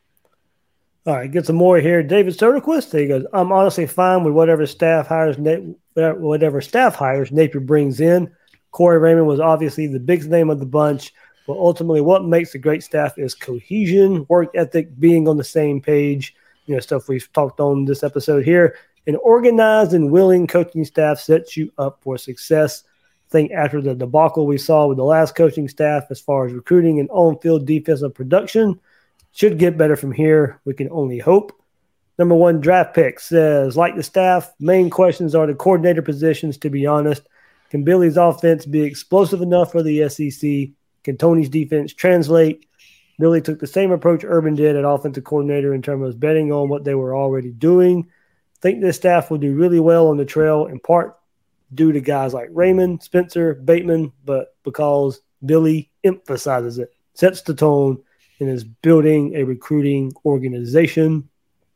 All right, get some more here. David Soderquist, he goes, I'm honestly fine with whatever staff hires, whatever staff hires Napier brings in. Corey Raymond was obviously the biggest name of the bunch. But ultimately, what makes a great staff is cohesion, work ethic, being on the same page, you know, stuff we've talked on this episode here. An organized and willing coaching staff sets you up for success. I think after the debacle we saw with the last coaching staff as far as recruiting and on-field defensive production, should get better from here. We can only hope. Number one draft pick says, like the staff, main questions are the coordinator positions, to be honest. Can Billy's offense be explosive enough for the S E C? Can Tony's defense translate? Billy took the same approach Urban did at offensive coordinator in terms of betting on what they were already doing. I think this staff will do really well on the trail, in part due to guys like Raymond, Spencer, Bateman, but because Billy emphasizes it, sets the tone, and is building a recruiting organization.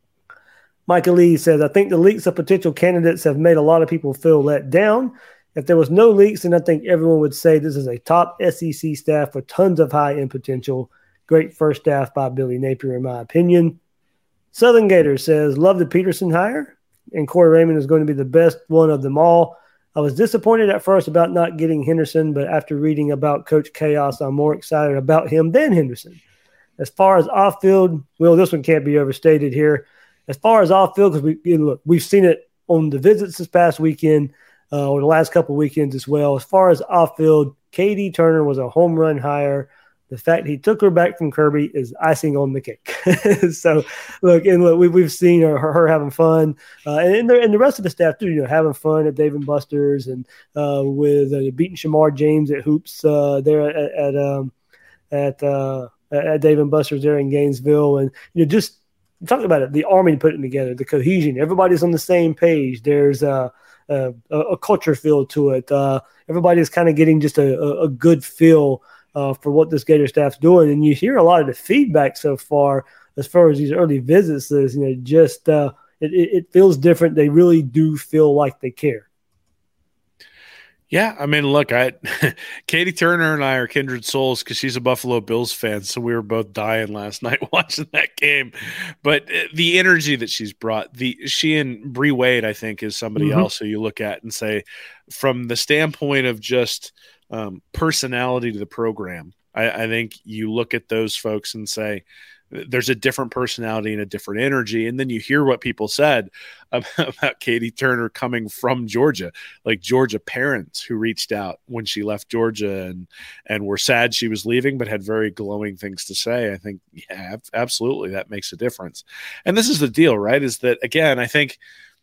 Michael Lee says, I think the leaks of potential candidates have made a lot of people feel let down. If there was no leaks, then I think everyone would say this is a top S E C staff with tons of high-end potential. Great first staff by Billy Napier, in my opinion. Southern Gator says, love the Peterson hire, and Corey Raymond is going to be the best one of them all. I was disappointed at first about not getting Henderson, but after reading about Coach Chaos, I'm more excited about him than Henderson. As far as off-field, well, this one can't be overstated here. As far as off-field, because we, you know, look, we've seen it on the visits this past weekend, Uh, or the last couple of weekends as well. As far as off-field, Katie Turner was a home run hire. The fact he took her back from Kirby is icing on the cake. So, look, and look, we, we've seen her, her, her having fun, uh, and, the, and the rest of the staff too. You know, having fun at Dave and Buster's and uh, with uh, beating Shamar James at hoops uh, there at at, um, at, uh, at Dave and Buster's there in Gainesville, and you know, just talking about it, the Army putting together, the cohesion. Everybody's on the same page. There's uh, Uh, a, a culture feel to it. Uh, everybody's kind of getting just a, a, a good feel uh, for what this Gator staff's doing. And you hear a lot of the feedback so far as far as these early visits is, you know, just uh, it, it feels different. They really do feel like they care. Yeah, I mean, look, I Katie Turner and I are kindred souls because she's a Buffalo Bills fan, so we were both dying last night watching that game. But the energy that she's brought, the she and Bree Wade, I think, is somebody mm-hmm. else who you look at and say, from the standpoint of just um, personality to the program, I, I think you look at those folks and say, there's a different personality and a different energy. And then you hear what people said about, about Katie Turner coming from Georgia, like Georgia parents who reached out when she left Georgia and, and were sad she was leaving, but had very glowing things to say. I think, yeah, absolutely. That makes a difference. And this is the deal, right? Is that, again, I think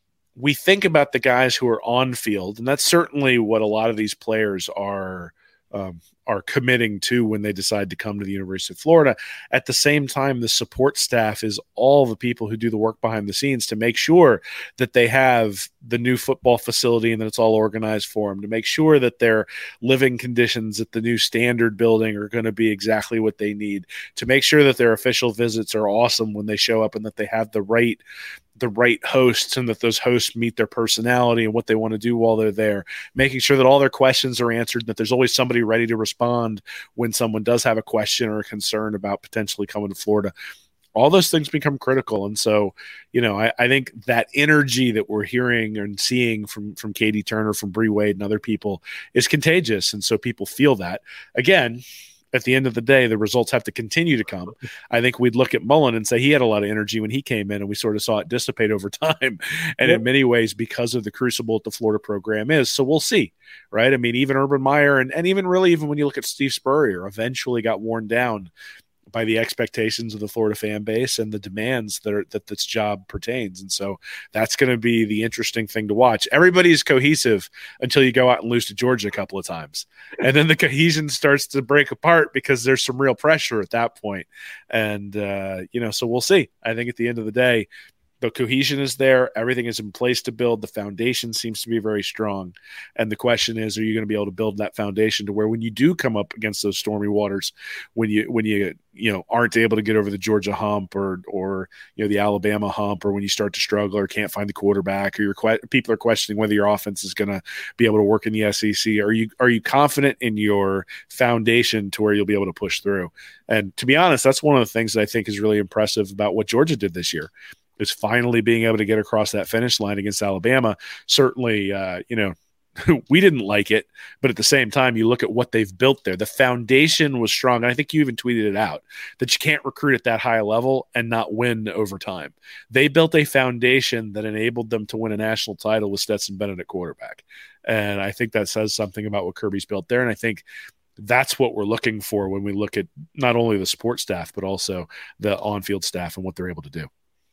we think about the guys who are on field, and that's certainly what a lot of these players are, um, are committing to when they decide to come to the University of Florida. At the same time, the support staff is all the people who do the work behind the scenes to make sure that they have the new football facility and that it's all organized for them, to make sure that their living conditions at the new Standard building are going to be exactly what they need, to make sure that their official visits are awesome when they show up and that they have the right the right hosts and that those hosts meet their personality and what they want to do while they're there, making sure that all their questions are answered and that there's always somebody ready to respond when someone does have a question or a concern about potentially coming to Florida. All those things become critical. And so, you know, I, I think that energy that we're hearing and seeing from, from Katie Turner, from Bree Wade and other people is contagious. And so people feel that. Again, at the end of the day, the results have to continue to come. I think we'd look at Mullen and say he had a lot of energy when he came in, and we sort of saw it dissipate over time. And yep. in many ways, because of the crucible that the Florida program is. So we'll see, right? I mean, even Urban Meyer and, and even really even when you look at Steve Spurrier, eventually got worn down by the expectations of the Florida fan base and the demands that are, that this job pertains. And so that's going to be the interesting thing to watch. Everybody's cohesive until you go out and lose to Georgia a couple of times. And then the cohesion starts to break apart because there's some real pressure at that point. And, uh, you know, so we'll see. I think at the end of the day, the cohesion is there. Everything is in place to build. The foundation seems to be very strong. And the question is, are you going to be able to build that foundation to where when you do come up against those stormy waters, when you, when you, you know, aren't able to get over the Georgia hump or, or, you know, the Alabama hump, or when you start to struggle or can't find the quarterback, or your que- people are questioning whether your offense is going to be able to work in the S E C. Are you, are you confident in your foundation to where you'll be able to push through? And to be honest, that's one of the things that I think is really impressive about what Georgia did this year, is finally being able to get across that finish line against Alabama. Certainly, uh, you know, we didn't like it, but at the same time, you look at what they've built there. The foundation was strong. And I think you even tweeted it out that you can't recruit at that high level and not win over time. They built a foundation that enabled them to win a national title with Stetson Bennett at quarterback. And I think that says something about what Kirby's built there. And I think that's what we're looking for when we look at not only the support staff, but also the on-field staff and what they're able to do.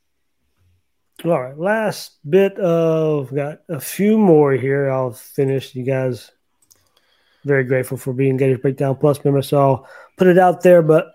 All right, last bit of, got a few more here. I'll finish. You guys, very grateful for being Gators Breakdown Plus members, so I'll put it out there. But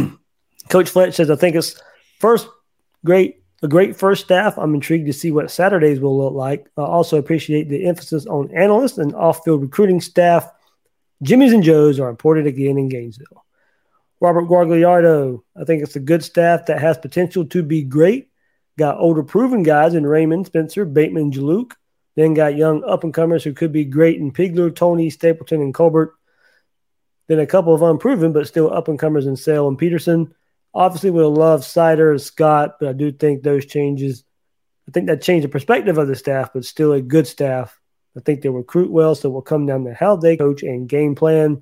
Coach Fletch says, I think it's first great, a great first staff. I'm intrigued to see what Saturdays will look like. I also appreciate the emphasis on analysts and off-field recruiting staff. Jimmys and Joes are important again in Gainesville. Robert Guagliardo, I think it's a good staff that has potential to be great. Got older proven guys in Raymond, Spencer, Bateman, Jaluk. Then got young up-and-comers who could be great in Pigler, Tony, Stapleton, and Colbert. Then a couple of unproven but still up-and-comers in Sale and Peterson. Obviously would have loved Sider and Scott, but I do think those changes, I think that changed the perspective of the staff, but still a good staff. I think they'll recruit well, so we'll come down to how they coach and game plan.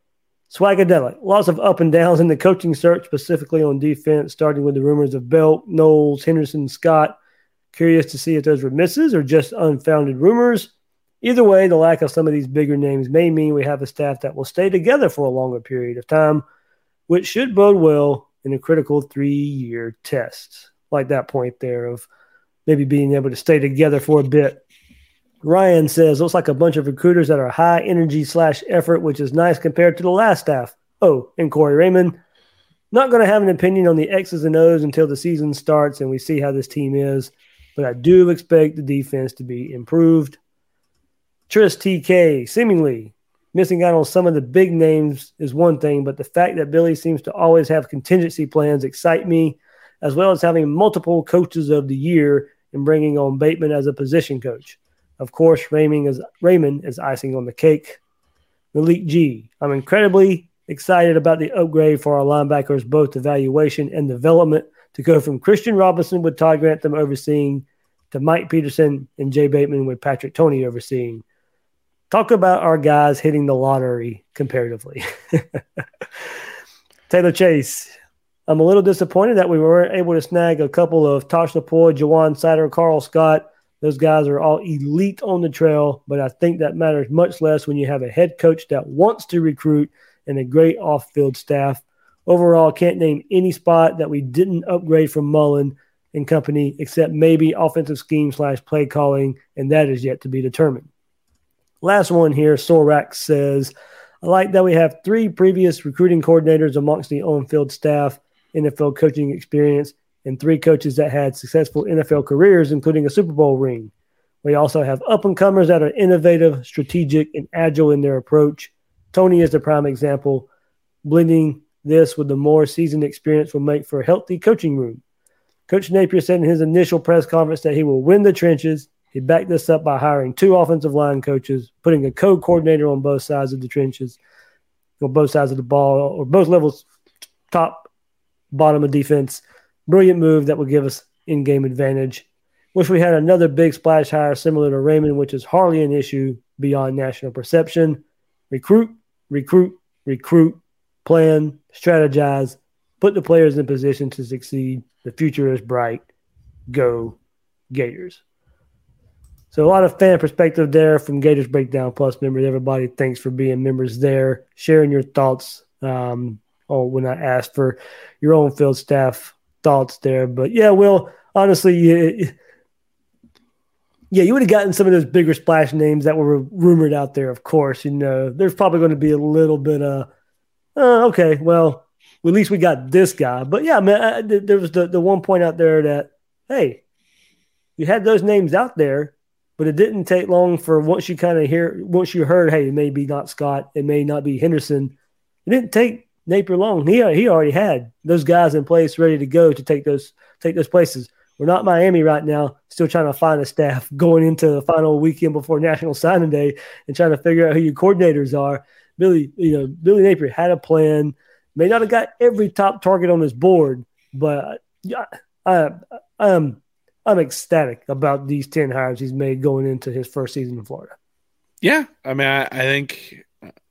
Swagadelic. Lots of up and downs in the coaching search, specifically on defense, starting with the rumors of Belt, Knowles, Henderson, Scott. Curious to see if those were misses or just unfounded rumors. Either way, the lack of some of these bigger names may mean we have a staff that will stay together for a longer period of time, which should bode well in a critical three-year test. Like that point there of maybe being able to stay together for a bit. Ryan says, looks like a bunch of recruiters that are high energy slash effort, which is nice compared to the last staff. Oh, and Corey Raymond. Not going to have an opinion on the X's and O's until the season starts and we see how this team is, but I do expect the defense to be improved. Tris T K, seemingly missing out on some of the big names is one thing, but the fact that Billy seems to always have contingency plans excite me, as well as having multiple coaches of the year and bringing on Bateman as a position coach. Of course, Raymond is, Raymond is icing on the cake. Malik G. I'm incredibly excited about the upgrade for our linebackers, both evaluation and development, to go from Christian Robinson with Todd Grantham overseeing to Mike Peterson and Jay Bateman with Patrick Toney overseeing. Talk about our guys hitting the lottery comparatively. Taylor Chase. I'm a little disappointed that we weren't able to snag a couple of Tosh Lapoy, Jawan Sider, Carl Scott. Those guys are all elite on the trail, but I think that matters much less when you have a head coach that wants to recruit and a great off-field staff. Overall, can't name any spot that we didn't upgrade from Mullen and company, except maybe offensive scheme slash play calling, and that is yet to be determined. Last one here, Sorax says, I like that we have three previous recruiting coordinators amongst the on-field staff, N F L coaching experience, and three coaches that had successful N F L careers, including a Super Bowl ring. We also have up-and-comers that are innovative, strategic, and agile in their approach. Tony is the prime example. Blending this with the more seasoned experience will make for a healthy coaching room. Coach Napier said in his initial press conference that he will win the trenches. He backed this up by hiring two offensive line coaches, putting a co-coordinator on both sides of the trenches, or both sides of the ball, or both levels, top, bottom of defense. Brilliant move that will give us in-game advantage. Wish we had another big splash hire similar to Raymond, which is hardly an issue beyond national perception. Recruit, recruit, recruit, plan, strategize, put the players in position to succeed. The future is bright. Go Gators. So a lot of fan perspective there from Gators Breakdown Plus members. Everybody, thanks for being members there, sharing your thoughts. Um, oh, when I asked for your own field staff thoughts there. But, yeah, Will, honestly, yeah, yeah you would have gotten some of those bigger splash names that were rumored out there, of course. You know, there's probably going to be a little bit of, uh, okay, well, at least we got this guy. But, yeah, man, I, there was the, the one point out there that, hey, you had those names out there, but it didn't take long for once you kind of hear, once you heard, hey, it may be not Scott, it may not be Henderson. It didn't take Napier long. He he already had those guys in place ready to go to take those take those places. We're not Miami right now, still trying to find a staff going into the final weekend before National Signing Day and trying to figure out who your coordinators are. Billy, you know, Billy Napier had a plan. May not have got every top target on his board, but yeah, I I'm I'm ecstatic about these ten hires he's made going into his first season in Florida. Yeah, I mean, I, I think,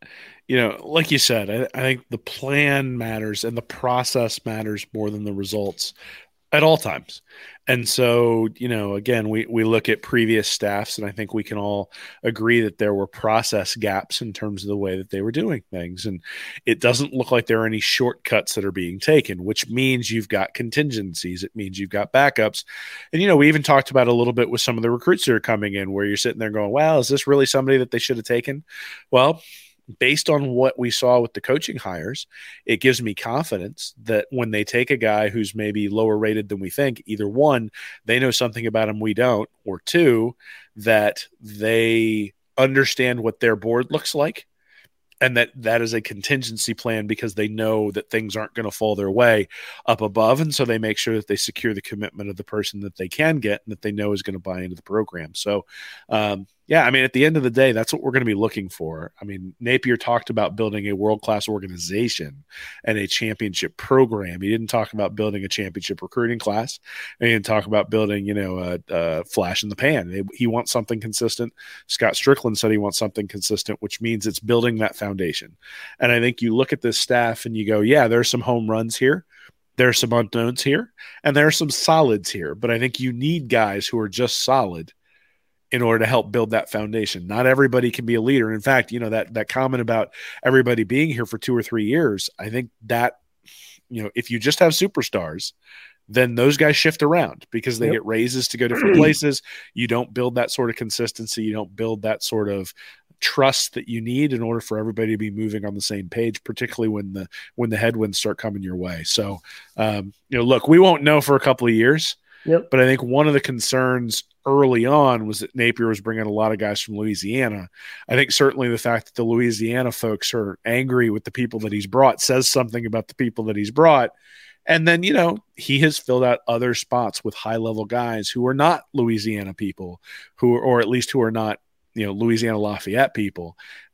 you know, like you said, I, I think the plan matters and the process matters more than the results at all times. And so, you know, again, we, we look at previous staffs, and I think we can all agree that there were process gaps in terms of the way that they were doing things. And it doesn't look like there are any shortcuts that are being taken, which means you've got contingencies. It means you've got backups. And, you know, we even talked about a little bit with some of the recruits that are coming in where you're sitting there going, wow, is this really somebody that they should have taken? Well, based on what we saw with the coaching hires, it gives me confidence that when they take a guy who's maybe lower rated than we think, either one, they know something about him we don't, or two, that they understand what their board looks like, and that that is a contingency plan because they know that things aren't going to fall their way up above. And so they make sure that they secure the commitment of the person that they can get and that they know is going to buy into the program. So, um, yeah, I mean, at the end of the day, that's what we're going to be looking for. I mean, Napier talked about building a world-class organization and a championship program. He didn't talk about building a championship recruiting class. And he didn't talk about building, you know, a, a flash in the pan. He wants something consistent. Scott Strickland said he wants something consistent, which means it's building that foundation. And I think you look at this staff and you go, yeah, there's some home runs here. There are some unknowns here, and there are some solids here. But I think you need guys who are just solid in order to help build that foundation. Not everybody can be a leader. In fact, you know, that that comment about everybody being here for two or three years, I think that, you know, if you just have superstars, then those guys shift around because they yep. get raises to go different places. You don't build that sort of consistency. You don't build that sort of trust that you need in order for everybody to be moving on the same page, particularly when the when the headwinds start coming your way. So, um, you know, look, we won't know for a couple of years. Yep. But I think one of the concerns early on was that Napier was bringing a lot of guys from Louisiana. I think certainly the fact that the Louisiana folks are angry with the people that he's brought says something about the people that he's brought. And then, you know, he has filled out other spots with high-level guys who are not Louisiana people, who or at least who are not, you know, Louisiana Lafayette people.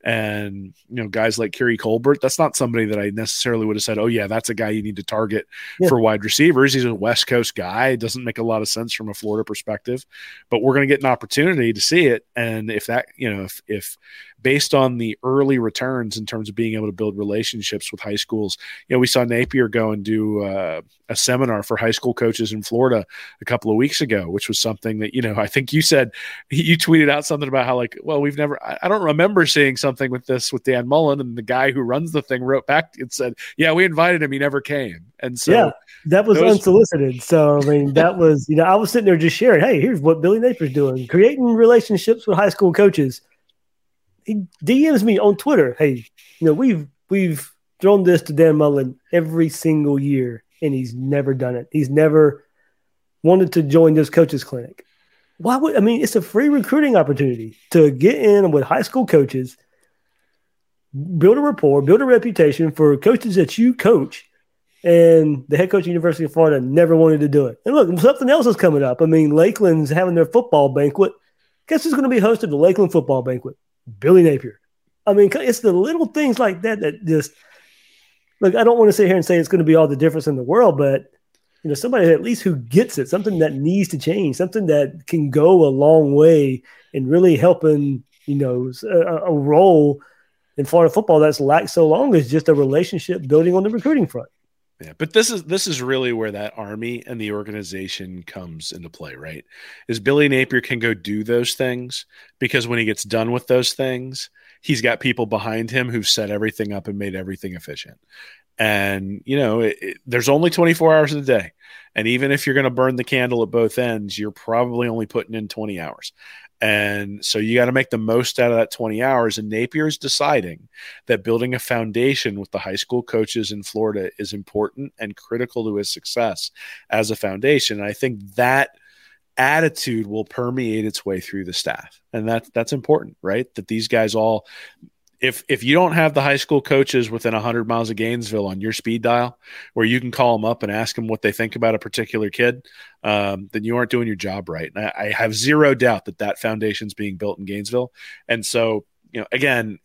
And, you know, guys like Kerry Colbert, that's not somebody that I necessarily would have said, oh, yeah, that's a guy you need to target yeah. for wide receivers. He's a West Coast guy. It doesn't make a lot of sense from a Florida perspective, but we're going to get an opportunity to see it. And if that, you know, if, if based on the early returns in terms of being able to build relationships with high schools, you know, we saw Napier go and do uh, a seminar for high school coaches in Florida a couple of weeks ago, which was something that, you know, I think you said, you tweeted out something about how like, well, we've never, I don't remember seeing something with this with Dan Mullen, and the guy who runs the thing wrote back and said, yeah, we invited him. He never came. And so yeah, that was those- unsolicited. So, I mean, that was, you know, I was sitting there just sharing, hey, here's what Billy Napier's doing, creating relationships with high school coaches. He D Ms me on Twitter, hey, you know, we've, we've thrown this to Dan Mullen every single year, and he's never done it. He's never wanted to join this coaches clinic. Why would, I mean, it's a free recruiting opportunity to get in with high school coaches, build a rapport, build a reputation for coaches that you coach. And the head coach of the University of Florida never wanted to do it. And look, something else is coming up. I mean, Lakeland's having their football banquet. Guess who's going to be hosting the Lakeland football banquet? Billy Napier. I mean, it's the little things like that that just – look, I don't want to sit here and say it's going to be all the difference in the world, but, you know, somebody at least who gets it, something that needs to change, something that can go a long way in really helping, you know, a, a role in Florida football that's lacked so long is just a relationship building on the recruiting front. Yeah, but this is this is really where that Army and the organization comes into play, right? Is Billy Napier can go do those things because when he gets done with those things, he's got people behind him who've set everything up and made everything efficient. And, you know, it, it, there's only twenty-four hours in a day. And even if you're going to burn the candle at both ends, you're probably only putting in twenty hours. And so you got to make the most out of that twenty hours. And Napier is deciding that building a foundation with the high school coaches in Florida is important and critical to his success as a foundation. And I think that attitude will permeate its way through the staff. And that, that's important, right? That these guys all – If if you don't have the high school coaches within one hundred miles of Gainesville on your speed dial where you can call them up and ask them what they think about a particular kid, um, then you aren't doing your job right. And I, I have zero doubt that that foundation is being built in Gainesville. And so, you know, again,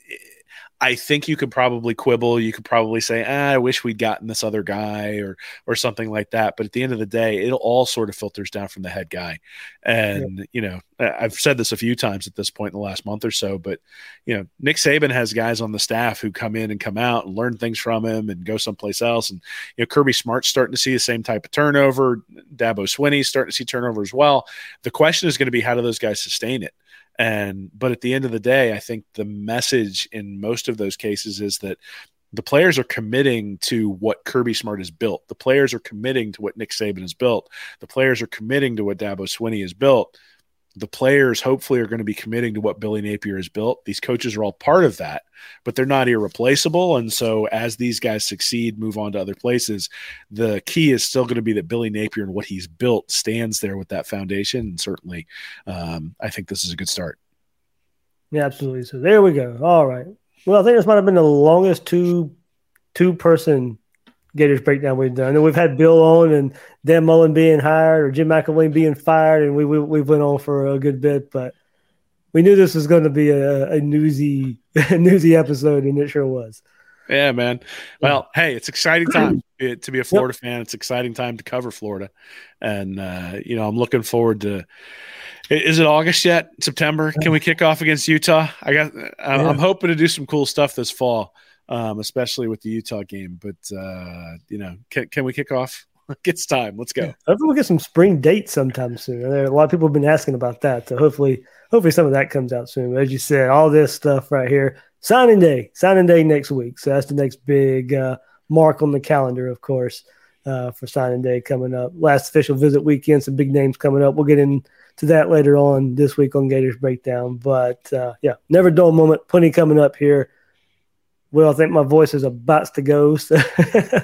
I think you could probably quibble. You could probably say, ah, I wish we'd gotten this other guy or or something like that. But at the end of the day, it all sort of filters down from the head guy. And, yep. you know, I've said this a few times at this point in the last month or so, but, you know, Nick Saban has guys on the staff who come in and come out and learn things from him and go someplace else. And, you know, Kirby Smart's starting to see the same type of turnover. Dabo Swinney's starting to see turnover as well. The question is going to be, how do those guys sustain it? And, but at the end of the day, I think the message in most of those cases is that the players are committing to what Kirby Smart has built. The players are committing to what Nick Saban has built. The players are committing to what Dabo Swinney has built. The players hopefully are going to be committing to what Billy Napier has built. These coaches are all part of that, but they're not irreplaceable. And so as these guys succeed, move on to other places, the key is still going to be that Billy Napier and what he's built stands there with that foundation. And certainly um, I think this is a good start. Yeah, absolutely. So there we go. All right. Well, I think this might have been the longest two two person Gators breakdown we've done. And we've had Bill on and Dan Mullen being hired or Jim McElwain being fired, and we we we went on for a good bit, but we knew this was going to be a, a newsy a newsy episode, and it sure was. Yeah, man. Well, hey, it's exciting time to be a Florida yep. fan. It's exciting time to cover Florida, and uh, you know, I'm looking forward to. Is it August yet? September? Can we kick off against Utah? I got. I'm, yeah. I'm hoping to do some cool stuff this fall, um, especially with the Utah game. But uh, you know, can, can we kick off? It's time. Let's go. Hopefully, we'll get some spring dates sometime soon. A lot of people have been asking about that, so hopefully, hopefully some of that comes out soon. But as you said, all this stuff right here, signing day, signing day next week. So that's the next big uh, mark on the calendar, of course, uh, for signing day coming up. Last official visit weekend, some big names coming up. We'll get in. To that later on this week on Gators Breakdown. But, uh, yeah, never dull moment. Plenty coming up here. Well, I think my voice is about to go. So uh,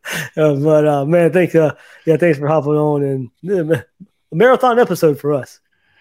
but, uh, man, thanks, uh, yeah, thanks for hopping on. And uh, a marathon episode for us.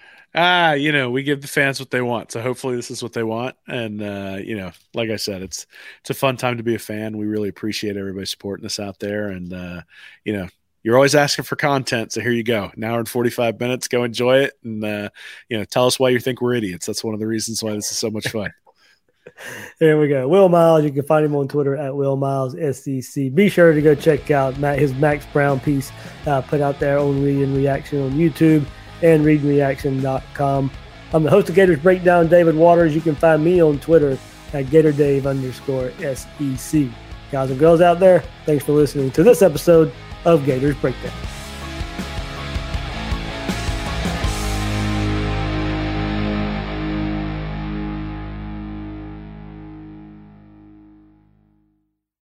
Ah, you know, we give the fans what they want. So hopefully this is what they want. And, uh, you know, like I said, it's it's a fun time to be a fan. We really appreciate everybody supporting us out there. And, uh, you know, you're always asking for content, so here you go. An hour and forty-five minutes. Go enjoy it, and uh, you know, tell us why you think we're idiots. That's one of the reasons why this is so much fun. There we go. Will Miles. You can find him on Twitter at Will Miles S E C. Be sure to go check out Matt, his Max Brown piece uh, put out there on Read and Reaction on YouTube and read and reaction dot com. I'm the host of Gators Breakdown, David Waters. You can find me on Twitter at GatorDave underscore S E C. Guys and girls out there, thanks for listening to this episode of Gators Breakdown.